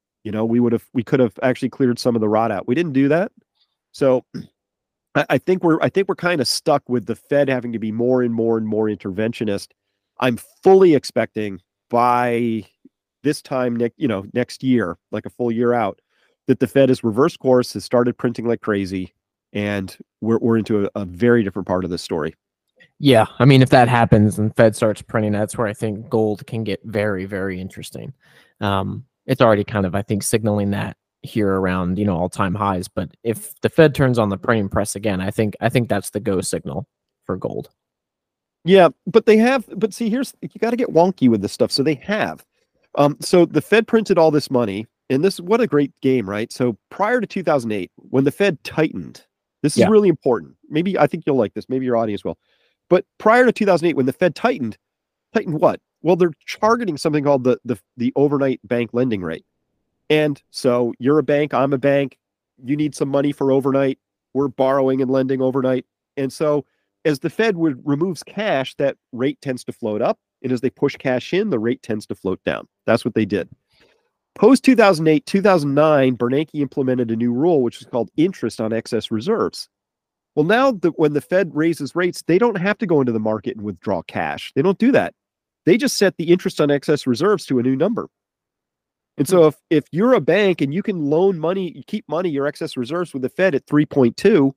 We could have actually cleared some of the rot out. We didn't do that, so I think we're kind of stuck with the Fed having to be more and more and more interventionist. I'm fully expecting by this time next year, like a full year out, that the Fed has reversed course, has started printing like crazy, and we're into a very different part of this story. Yeah, I mean, if that happens and Fed starts printing, that's where I think gold can get very, very interesting. It's already kind of, I think, signaling that here around all-time highs. But if the Fed turns on the printing press again, I think that's the go signal for gold. Yeah, but see, you got to get wonky with this stuff. So they have. So the Fed printed all this money, and what a great game, right? So prior to 2008, when the Fed tightened, this is really important. Maybe I think you'll like this. Maybe your audience will. But prior to 2008, when the Fed tightened what? Well, they're targeting something called the overnight bank lending rate. And so you're a bank, I'm a bank. You need some money for overnight. We're borrowing and lending overnight. And so as the Fed removes cash, that rate tends to float up. And as they push cash in, the rate tends to float down. That's what they did. Post 2008, 2009, Bernanke implemented a new rule, which is called interest on excess reserves. Well, now when the Fed raises rates, they don't have to go into the market and withdraw cash. They don't do that. They just set the interest on excess reserves to a new number. And so if you're a bank and you can loan money, you keep money, your excess reserves with the Fed at 3.2,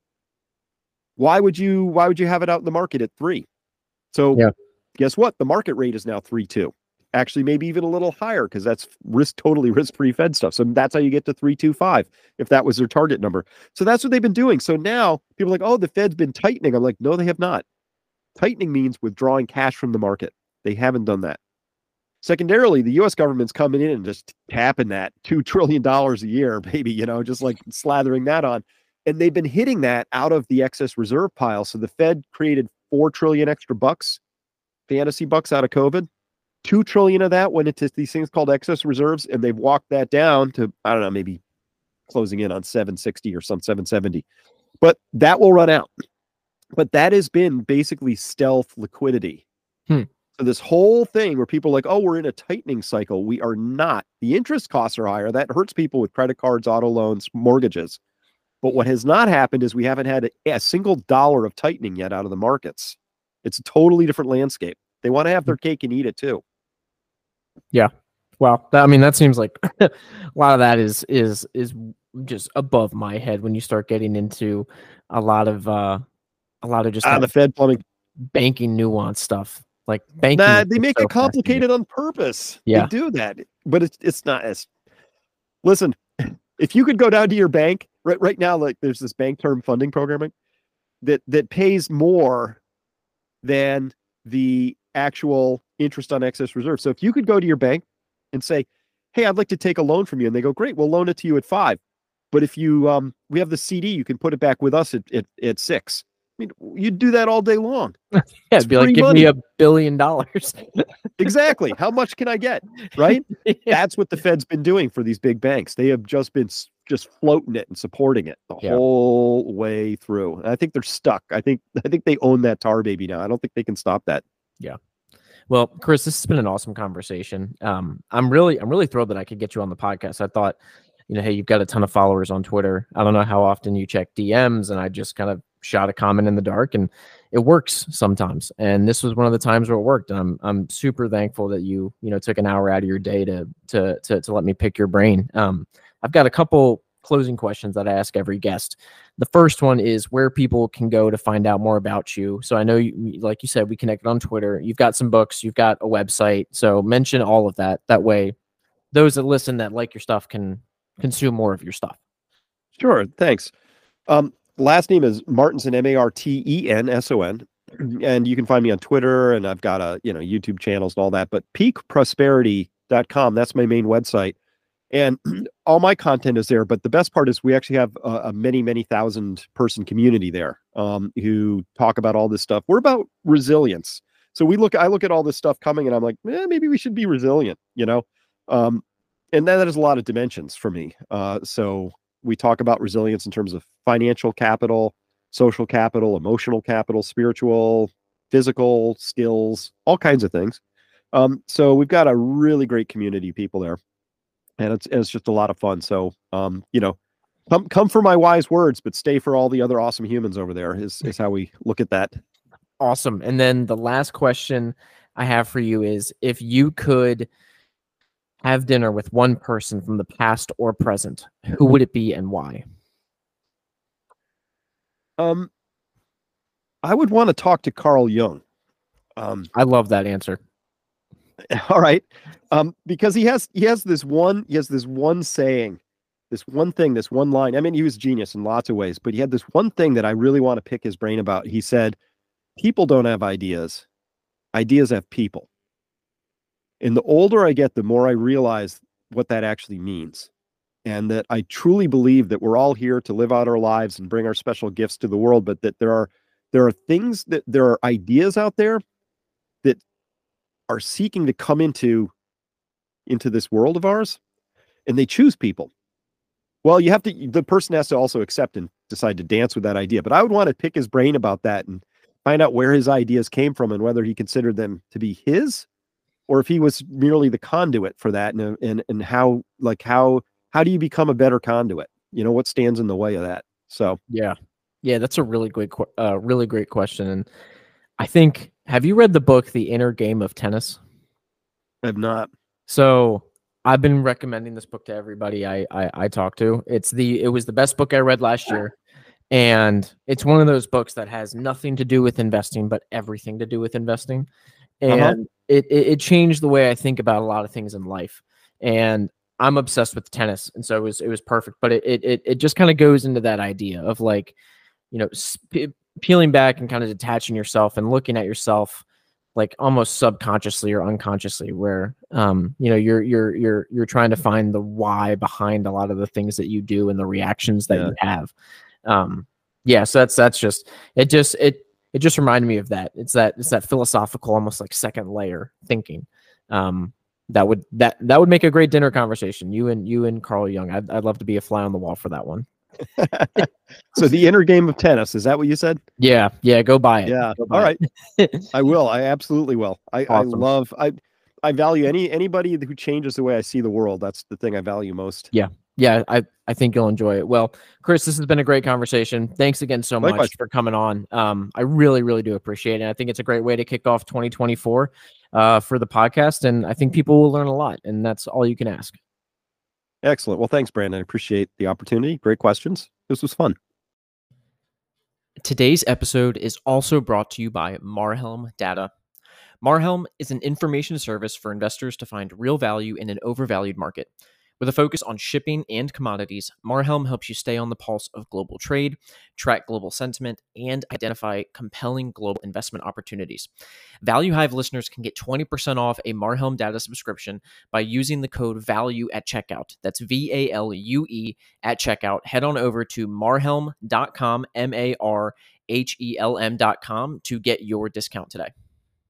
why would you have it out in the market at 3? So guess what? The market rate is now 3.2. Actually, maybe even a little higher because that's totally risk-free Fed stuff. So that's how you get to 3.25 if that was their target number. So that's what they've been doing. So now people are like, oh, the Fed's been tightening. I'm like, no, they have not. Tightening means withdrawing cash from the market. They haven't done that. Secondarily, the U.S. government's coming in and just tapping that $2 trillion a year, baby, just like slathering that on. And they've been hitting that out of the excess reserve pile. So the Fed created 4 trillion extra bucks, fantasy bucks out of COVID. 2 trillion of that went into these things called excess reserves, and they've walked that down to, I don't know, maybe closing in on 760 or some 770. But that will run out. But that has been basically stealth liquidity. So this whole thing where people are like, oh, we're in a tightening cycle. We are not. The interest costs are higher. That hurts people with credit cards, auto loans, mortgages. But what has not happened is we haven't had a single dollar of tightening yet out of the markets. It's a totally different landscape. They want to have their cake and eat it too. Yeah. Well, that seems like a lot of that is just above my head when you start getting into a lot of just the Fed plumbing, banking nuance stuff. Like banking, they make it complicated on purpose. Yeah, they do that, but it's not as. Listen, if you could go down to your bank right now, like there's this bank term funding program that pays more than the actual interest on excess reserve. So if you could go to your bank and say, "Hey, I'd like to take a loan from you," and they go, "Great, we'll loan it to you at 5. But if you we have the CD, you can put it back with us at 6." I mean, you'd do that all day long. Yeah, it'd be like, give me $1 billion. Exactly. How much can I get? Right? Yeah. That's what the Fed's been doing for these big banks. They have just been just floating it and supporting it the whole way through. And I think they're stuck. I think they own that tar baby now. I don't think they can stop that. Yeah. Well, Chris, this has been an awesome conversation. I'm really thrilled that I could get you on the podcast. I thought, hey, you've got a ton of followers on Twitter. I don't know how often you check DMs, and I just kind of shot a comment in the dark, and it works sometimes. And this was one of the times where it worked. And I'm super thankful that you took an hour out of your day to let me pick your brain. I've got a couple closing questions that I ask every guest. The first one is where people can go to find out more about you. So I know like you said, we connected on Twitter. You've got some books, you've got a website. So mention all of that. That way, those that listen that like your stuff can consume more of your stuff. Sure. Thanks. Last name is Martenson, Martenson. And you can find me on Twitter, and I've got YouTube channels and all that, but peakprosperity.com, that's my main website. And all my content is there. But the best part is we actually have a many thousand person community there who talk about all this stuff. We're about resilience. So I look at all this stuff coming, and I'm like, maybe we should be resilient, and that has a lot of dimensions for me. So we talk about resilience in terms of financial capital, social capital, emotional capital, spiritual, physical skills, all kinds of things. So we've got a really great community of people there, and it's just a lot of fun. So, come for my wise words, but stay for all the other awesome humans over there is how we look at that. Awesome. And then the last question I have for you is, if you could have dinner with one person from the past or present, who would it be and why? I would want to talk to Carl Jung. I love that answer. All right. Because he has this one saying, this one thing, this one line. I mean, he was genius in lots of ways, but he had this one thing that I really want to pick his brain about. He said, people don't have ideas. Ideas have people. And the older I get, the more I realize what that actually means. And that I truly believe that we're all here to live out our lives and bring our special gifts to the world, but that there are things, that there are ideas out there that are seeking to come into this world of ours, and they choose people. Well, the person has to also accept and decide to dance with that idea. But I would want to pick his brain about that and find out where his ideas came from and whether he considered them to be his, or if he was merely the conduit for that, and how do you become a better conduit? What stands in the way of that? So yeah, that's a really great question. And I think, have you read the book The Inner Game of Tennis? I have not. So I've been recommending this book to everybody I talk to. It was the best book I read last year. And it's one of those books that has nothing to do with investing, but everything to do with investing. And it changed the way I think about a lot of things in life. And I'm obsessed with tennis. And so it was perfect. But it just kind of goes into that idea of like, peeling back and kind of detaching yourself and looking at yourself like almost subconsciously or unconsciously, where you're trying to find the why behind a lot of the things that you do and the reactions that Yeah. you have. Yeah, so that's just it just reminded me of that. It's that philosophical, almost like second layer thinking. That would make a great dinner conversation. You and Carl Jung. I'd love to be a fly on the wall for that one. So the inner game of tennis, is that what you said? Yeah, go buy it. Yeah. Go All buy right. it. I will. I absolutely will. Awesome. I value anybody who changes the way I see the world. That's the thing I value most. Yeah, I think you'll enjoy it. Well, Chris, this has been a great conversation. Thanks again so Likewise. much for coming on. I really, really do appreciate it. I think it's a great way to kick off 2024 for the podcast, and I think people will learn a lot, and that's all you can ask. Excellent. Well, thanks, Brandon. I appreciate the opportunity. Great questions. This was fun. Today's episode is also brought to you by Marhelm Data. Marhelm is an information service for investors to find real value in an overvalued market. With a focus on shipping and commodities, Marhelm helps you stay on the pulse of global trade, track global sentiment, and identify compelling global investment opportunities. Value Hive listeners can get 20% off a Marhelm data subscription by using the code VALUE at checkout. That's VALUE at checkout. Head on over to marhelm.com, MARHELM.com to get your discount today.